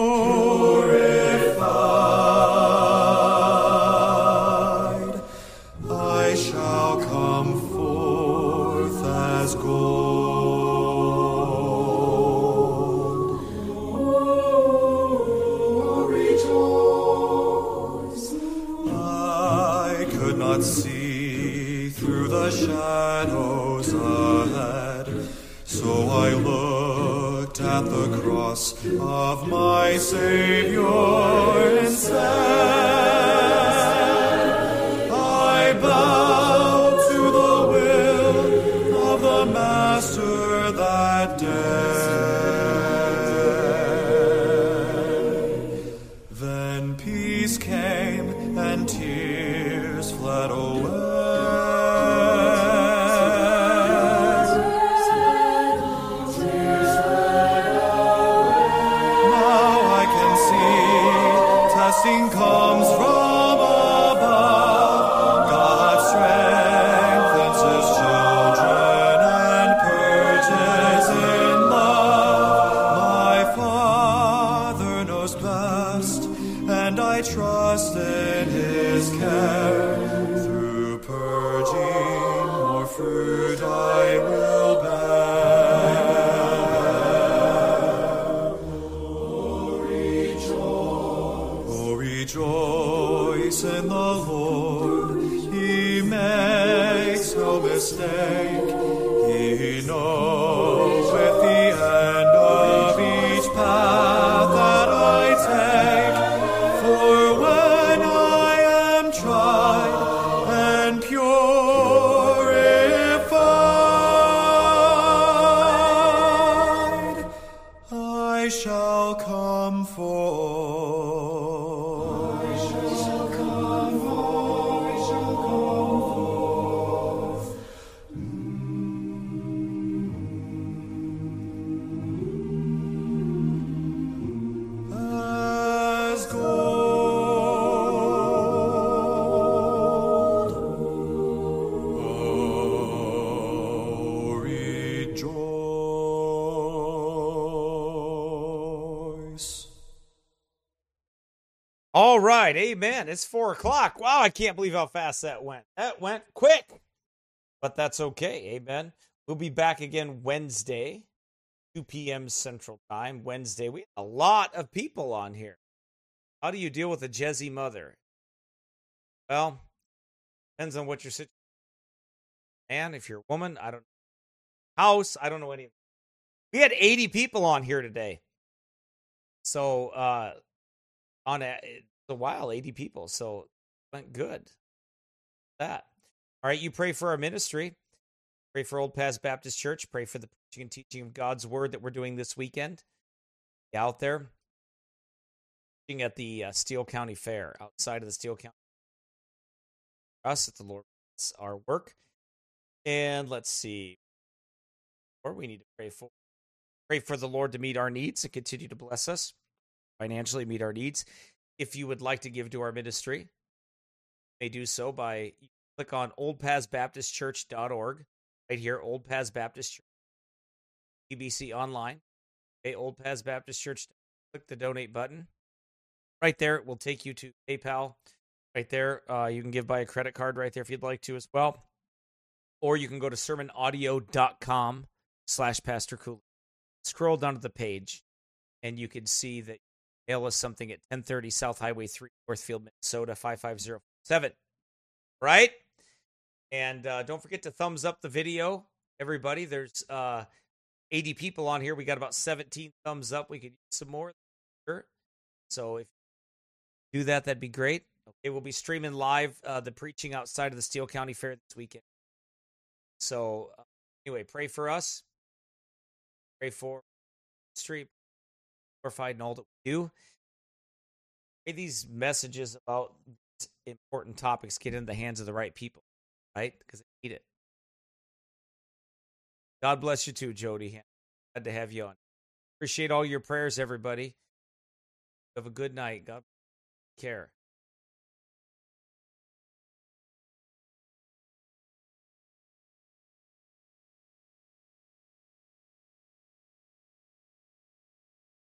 purified, I shall come forth as gold. I could not see through the shadows ahead, so I looked at the cross of my Savior instead. I bowed to the will of the Master that day. Then peace came and tears fled away. Now I can see testing comes from above. God strengthens his children and purges in love. My Father knows best, and I trust in his care. Through purging, more fruit I will bear. Oh, rejoice in the Lord. He makes no mistake. He knows with the end of each path that I take. For when I am tried and purified, I shall come forth. I shall come forth. As gold. Oh, rejoice. All right, amen. It's 4:00. Wow, I can't believe how fast that went. That went quick, but that's okay. Amen. We'll be back again Wednesday, 2 p.m. Central Time. Wednesday, we have a lot of people on here. How do you deal with a Jezzy mother? Well, depends on what your situation. And if you're a woman, I don't know. House, I don't know any. We had 80 people on here today. So, it's a while, 80 people. So, it went good. That. All right, you pray for our ministry. Pray for Old Paths Baptist Church. Pray for the preaching and teaching of God's Word that we're doing this weekend. Be out there. Preaching at the Steele County Fair, outside of the Steele County. For us, at the Lord, it's our work. And let's see. Or we need to pray for. Pray for the Lord to meet our needs and continue to bless us. Financially meet our needs. If you would like to give to our ministry, you may do so by click on oldpathsbaptistchurch.org. Right here, Old Paths Baptist Church, BBC Online. Okay, Old Paths Baptist Church. Click the donate button. Right there, it will take you to PayPal. Right there, you can give by a credit card right there if you'd like to as well. Or you can go to sermonaudio.com/Pastor Cooley. Scroll down to the page, and you can see that mail us something at 1030 South Highway 3, Northfield, Minnesota, 55047. Right? And don't forget to thumbs up the video, everybody. There's 80 people on here. We got about 17 thumbs up. We could use some more. Sure. So if you do that, that'd be great. Okay, we'll be streaming live the preaching outside of the Steele County Fair this weekend. So anyway, pray for us. Pray for ministry, glorified in all that we do. Pray these messages about important topics get into the hands of the right people, right? Because they need it. God bless you too, Jody. Glad to have you on. Appreciate all your prayers, everybody. Have a good night. God care.